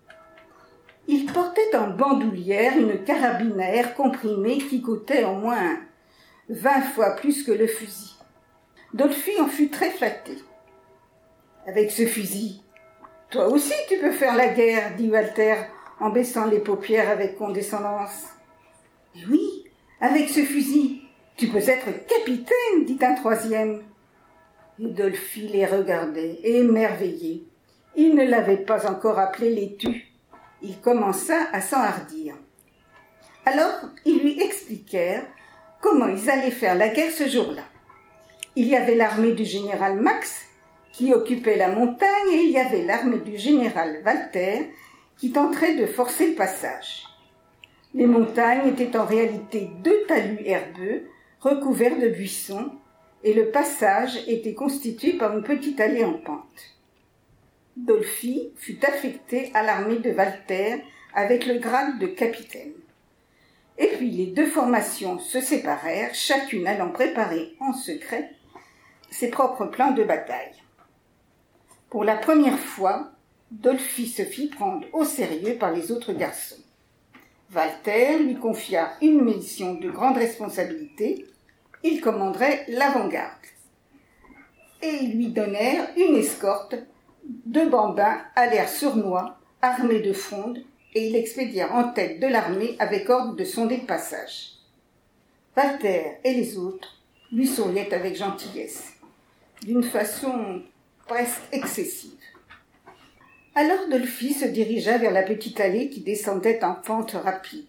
Speaker 4: Il portait en bandoulière une carabine à air comprimé qui coûtait au moins 20 fois plus que le fusil. Dolphy en fut très flatté. « Avec ce fusil, toi aussi tu peux faire la guerre, » dit Walter en baissant les paupières avec condescendance. « Oui, avec ce fusil, tu peux être capitaine, » dit un troisième. Et Dolphy les regardait, émerveillé. Il ne l'avait pas encore appelé laitue. Il commença à s'enhardir. Alors, ils lui expliquèrent comment ils allaient faire la guerre ce jour-là. Il y avait l'armée du général Max, qui occupait la montagne, et il y avait l'armée du général Walter, qui tenterait de forcer le passage. Les montagnes étaient en réalité 2 talus herbeux, recouverts de buissons, et le passage était constitué par une petite allée en pente. Dolphy fut affecté à l'armée de Walter avec le grade de capitaine. Et puis les 2 formations se séparèrent, chacune allant préparer en secret ses propres plans de bataille. Pour la première fois, Dolphy se fit prendre au sérieux par les autres garçons. Walter lui confia une mission de grande responsabilité. Il commanderait l'avant-garde. Et ils lui donnèrent une escorte, 2 bambins à l'air sournois, armés de fronde, et il l'expédia en tête de l'armée avec ordre de sonder le passage. Walter et les autres lui souriaient avec gentillesse, d'une façon presque excessive. Alors Dolphy se dirigea vers la petite allée qui descendait en pente rapide.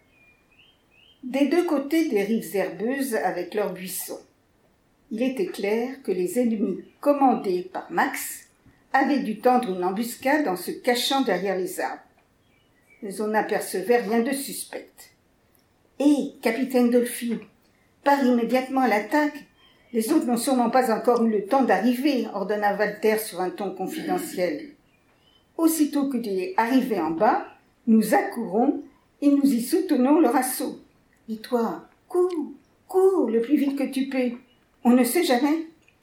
Speaker 4: Des 2 côtés des rives herbeuses avec leurs buissons. Il était clair que les ennemis commandés par Max avaient dû tendre une embuscade en se cachant derrière les arbres. Mais on n'apercevait rien de suspect. « Hé, capitaine Dolphy, pars immédiatement à l'attaque. Les autres n'ont sûrement pas encore eu le temps d'arriver, » ordonna Walter sur un ton confidentiel. « Aussitôt que tu es arrivé en bas, nous accourons et nous y soutenons leur assaut. Et toi, cours le plus vite que tu peux. On ne sait jamais. »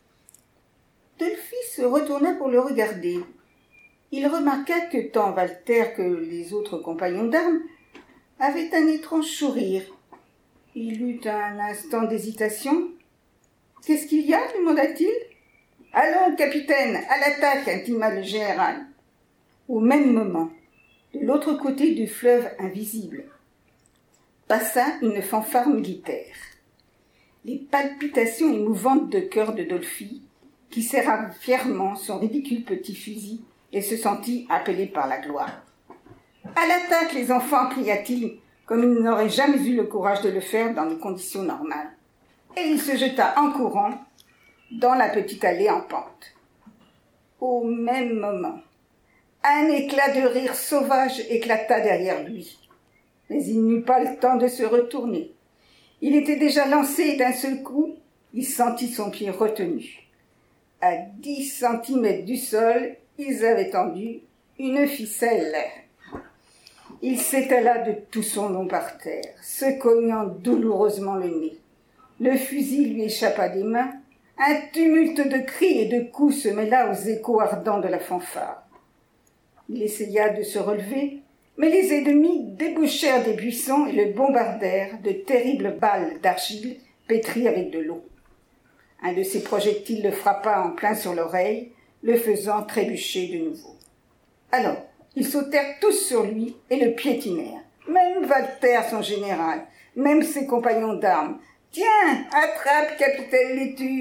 Speaker 4: Dolphy se retourna pour le regarder. Il remarqua que tant Walter que les autres compagnons d'armes avaient un étrange sourire. Il eut un instant d'hésitation. « Qu'est-ce qu'il y a ?» demanda-t-il. « Allons, capitaine, à l'attaque » intima le général. Au même moment, de l'autre côté du fleuve invisible, passa une fanfare militaire. Les palpitations émouvantes de cœur de Dolphy, qui serra fièrement son ridicule petit fusil et se sentit appelé par la gloire. « À l'attaque, les enfants » cria-t-il, comme il n'aurait jamais eu le courage de le faire dans les conditions normales. Et il se jeta en courant dans la petite allée en pente. Au même moment, un éclat de rire sauvage éclata derrière lui. Mais il n'eut pas le temps de se retourner. Il était déjà lancé et d'un seul coup, il sentit son pied retenu. À 10 centimètres du sol, ils avaient tendu une ficelle. Il s'étala de tout son long par terre, se cognant douloureusement le nez. Le fusil lui échappa des mains. Un tumulte de cris et de coups se mêla aux échos ardents de la fanfare. Il essaya de se relever, mais les ennemis débouchèrent des buissons et le bombardèrent de terribles balles d'argile pétries avec de l'eau. Un de ces projectiles le frappa en plein sur l'oreille, le faisant trébucher de nouveau. Alors, ils sautèrent tous sur lui et le piétinèrent. Même Walter, son général, même ses compagnons d'armes. « Tiens, attrape, capitaine laitue !»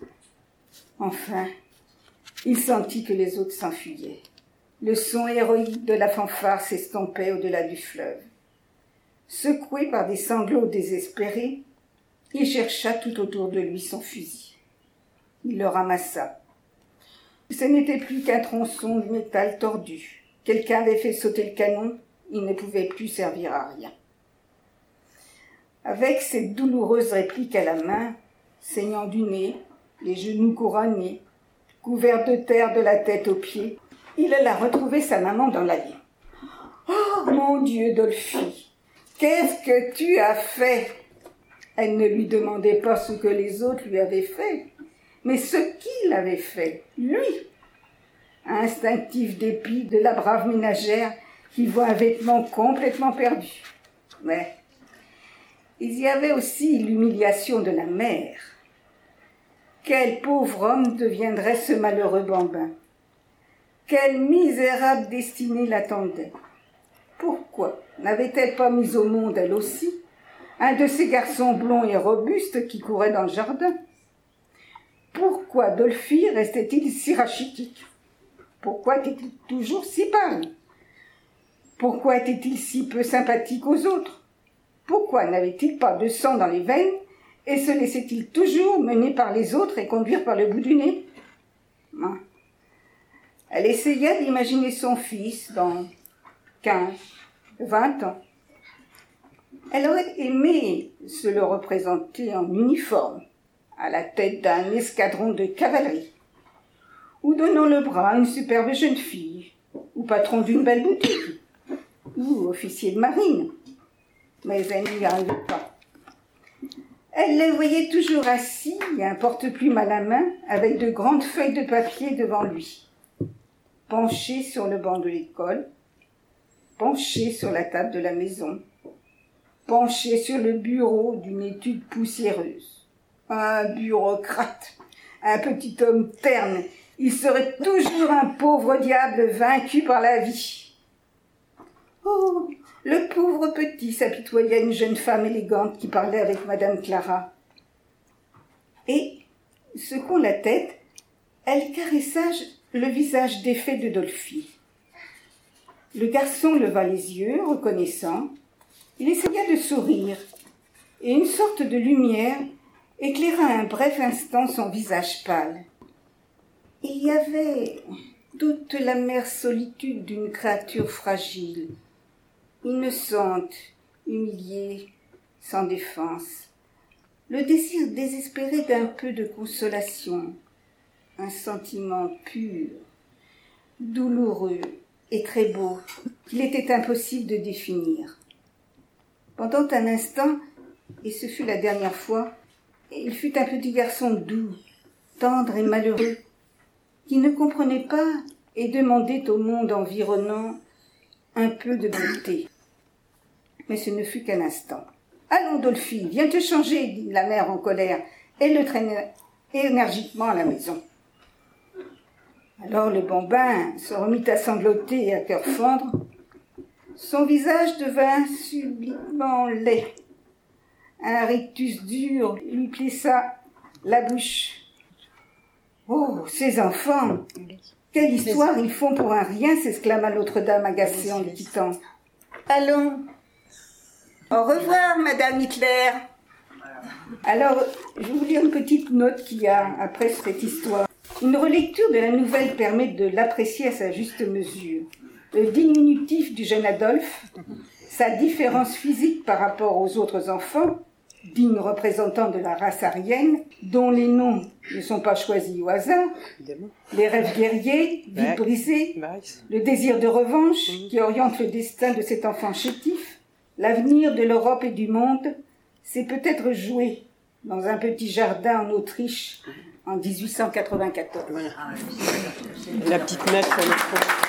Speaker 4: Enfin, il sentit que les autres s'enfuyaient. Le son héroïque de la fanfare s'estompait au-delà du fleuve. Secoué par des sanglots désespérés, il chercha tout autour de lui son fusil. Il le ramassa. Ce n'était plus qu'un tronçon de métal tordu. Quelqu'un avait fait sauter le canon, il ne pouvait plus servir à rien. avec cette douloureuse réplique à la main, saignant du nez, les genoux couronnés, couvert de terre de la tête aux pieds, il alla retrouver sa maman dans l'allée. « Oh, mon Dieu, Dolphy, qu'est-ce que tu as fait ?» Elle ne lui demandait pas ce que les autres lui avaient fait, mais ce qu'il avait fait, lui. Instinctif dépit de la brave ménagère qui voit un vêtement complètement perdu. Mais il y avait aussi l'humiliation de la mère. Quel pauvre homme deviendrait ce malheureux bambin? Quelle misérable destinée l'attendait? Pourquoi n'avait-elle pas mis au monde, elle aussi, un de ces garçons blonds et robustes qui couraient dans le jardin? Pourquoi Dolphy restait-il si rachitique? Pourquoi était-il toujours si pâle? Pourquoi était-il si peu sympathique aux autres? Pourquoi n'avait-il pas de sang dans les veines et se laissait-il toujours mener par les autres et conduire par le bout du nez? Elle essaya d'imaginer son fils dans 15, 20 ans. Elle aurait aimé se le représenter en uniforme, à la tête d'un escadron de cavalerie, ou donnant le bras à une superbe jeune fille, ou patron d'une belle boutique, ou officier de marine. Mais elle n'y arrivait pas. Elle le voyait toujours assis, un porte-plume à la main, avec de grandes feuilles de papier devant lui, penché sur le banc de l'école, penché sur la table de la maison, penché sur le bureau d'une étude poussiéreuse. Un bureaucrate, un petit homme terne, il serait toujours un pauvre diable vaincu par la vie. Oh, le pauvre petit, s'apitoyait une jeune femme élégante qui parlait avec Madame Clara. Et, secouant la tête, elle caressa le visage défait de Dolphy. Le garçon leva les yeux, reconnaissant. Il essaya de sourire, et une sorte de lumière éclaira un bref instant son visage pâle. Il y avait toute l'amère solitude d'une créature fragile, innocente, humiliée, sans défense, le désir désespéré d'un peu de consolation, un sentiment pur, douloureux et très beau qu'il était impossible de définir. Pendant un instant, et ce fut la dernière fois, il fut un petit garçon doux, tendre et malheureux, qui ne comprenait pas et demandait au monde environnant un peu de beauté. Mais ce ne fut qu'un instant. « Allons, Dolphy, viens te changer, dit la mère en colère, et le traîna énergiquement à la maison. Alors le bambin se remit à sangloter et à cœur fendre. Son visage devint subitement laid. Un rictus dur lui plissa la bouche. « Oh, ces enfants! Quelle histoire ils font pour un rien !» s'exclama l'autre dame agacée en le quittant. « Allons. Au revoir, Madame Hitler. » Alors, je vais vous lire une petite note qu'il y a après cette histoire. Une relecture de la nouvelle permet de l'apprécier à sa juste mesure. Le diminutif du jeune Adolphe, sa différence physique par rapport aux autres enfants, dignes représentants de la race aryenne, dont les noms ne sont pas choisis au hasard, les rêves guerriers, vies brisées, le désir de revanche qui oriente le destin de cet enfant chétif, l'avenir de l'Europe et du monde, c'est peut-être joué dans un petit jardin en Autriche en 1894.
Speaker 3: La petite note sur le front.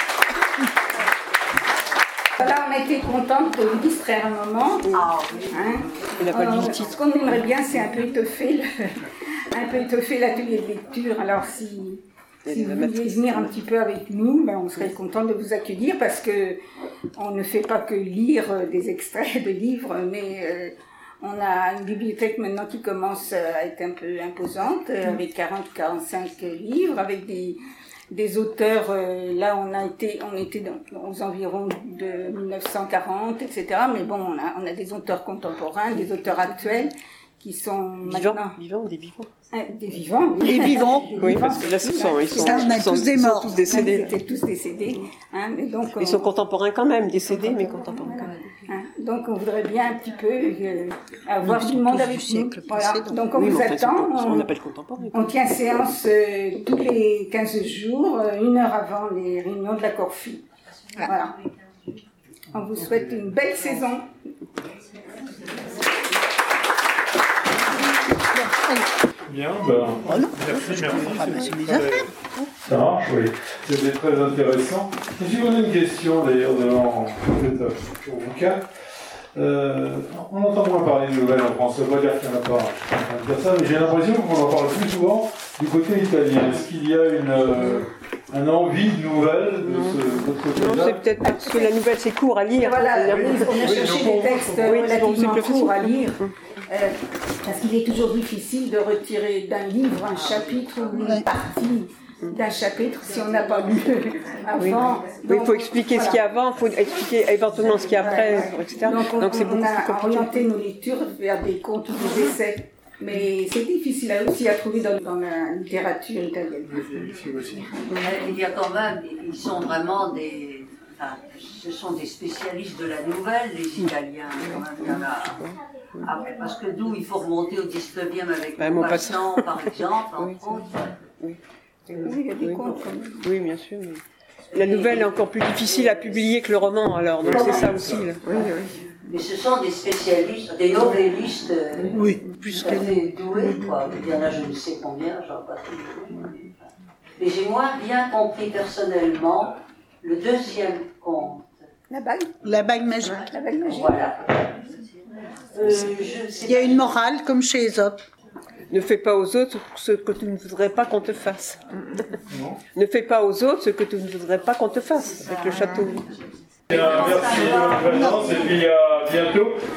Speaker 4: Voilà, on a été contente de vous distraire un moment. Hein. Ce qu'on aimerait bien, c'est un peu étoffer l'atelier de lecture. Alors, si vous vouliez venir un petit peu avec nous, ben, on serait content de vous accueillir parce que on ne fait pas que lire des extraits de livres, mais on a une bibliothèque maintenant qui commence à être un peu imposante, avec 40-45 livres, avec des auteurs, là on était aux environs de 1940, etc. Mais bon, on a des auteurs contemporains, des auteurs actuels qui sont
Speaker 3: vivants ou des vivants?
Speaker 4: Des vivants.
Speaker 2: Des vivants.
Speaker 3: Oui, parce que là, ils sont tous
Speaker 4: décédés. Ils étaient tous décédés. Hein, mais donc,
Speaker 3: ils sont contemporains quand même, décédés, mais contemporains quand même.
Speaker 4: Hein, Donc on voudrait bien un petit peu avoir
Speaker 2: Donc,
Speaker 4: du monde
Speaker 2: tous
Speaker 4: avec
Speaker 2: du
Speaker 4: nous.
Speaker 2: siècle
Speaker 4: Voilà.
Speaker 2: passé, donc.
Speaker 4: Donc on
Speaker 5: Oui,
Speaker 4: vous
Speaker 5: mais enfin,
Speaker 4: attend.
Speaker 5: on appelle contemporain.
Speaker 4: On tient séance tous les 15 jours, 1 heure avant les réunions de la Corfu. Voilà. On vous souhaite une belle saison.
Speaker 6: Bien, merci.
Speaker 2: ramasser mes affaires.
Speaker 6: Ça marche, oui. C'était très intéressant. Je vais vous poser une question d'ailleurs devant pour vous quatre. On entend moins parler de nouvelles en France. Ça ne veut pas dire qu'il n'y en a pas. Je suis pas en train de dire ça, mais j'ai l'impression qu'on en parle plus souvent du côté italien. Est-ce qu'il y a une envie de nouvelles de ce côté-là?
Speaker 3: Non, c'est peut-être parce que la nouvelle, c'est court à lire.
Speaker 4: Voilà,
Speaker 3: C'est-à-dire-
Speaker 4: on a cherché des textes
Speaker 3: Oui, c'est bon,
Speaker 4: relativement
Speaker 3: c'est plus
Speaker 4: courts à
Speaker 3: facile.
Speaker 4: lire, parce qu'il est toujours difficile de retirer d'un livre un chapitre ou une partie d'un chapitre si on n'a pas lu avant.
Speaker 3: Oui, il faut expliquer ce qu'il y a avant, il faut expliquer éventuellement ce qu'il y a après, etc.
Speaker 4: Donc
Speaker 3: c'est beaucoup
Speaker 4: on
Speaker 3: plus
Speaker 4: a
Speaker 3: compliqué.
Speaker 4: orienté nos lectures vers des contes ou des essais. Mais c'est difficile aussi à trouver dans la littérature italienne.
Speaker 7: Il y a quand même, ils sont vraiment ce sont des spécialistes de la nouvelle, les Italiens. Quand même, il y en a. Après, parce que nous, il faut remonter au 19e avec Maupassant, par exemple, entre autres.
Speaker 4: Oui, il y a des contes quand même.
Speaker 3: Oui, bien sûr. Mais la nouvelle est encore plus difficile à publier que le roman, alors, donc c'est ça aussi. Là. Oui.
Speaker 7: Mais ce sont des spécialistes, des novellistes.
Speaker 2: Oui, plus que
Speaker 7: doués, quoi. Il y en a je ne sais combien, j'en pas tout. Mais j'ai moins bien compris personnellement le deuxième conte.
Speaker 4: La bague.
Speaker 2: La bague magique.
Speaker 4: La bague magique.
Speaker 7: Voilà.
Speaker 2: Il y a une morale comme chez Aesop.
Speaker 3: Ne fais pas aux autres ce que tu ne voudrais pas qu'on te fasse. Ne fais pas aux autres ce que tu ne voudrais pas qu'on te fasse, avec le château.
Speaker 6: Bien, merci de votre présence et puis à bientôt.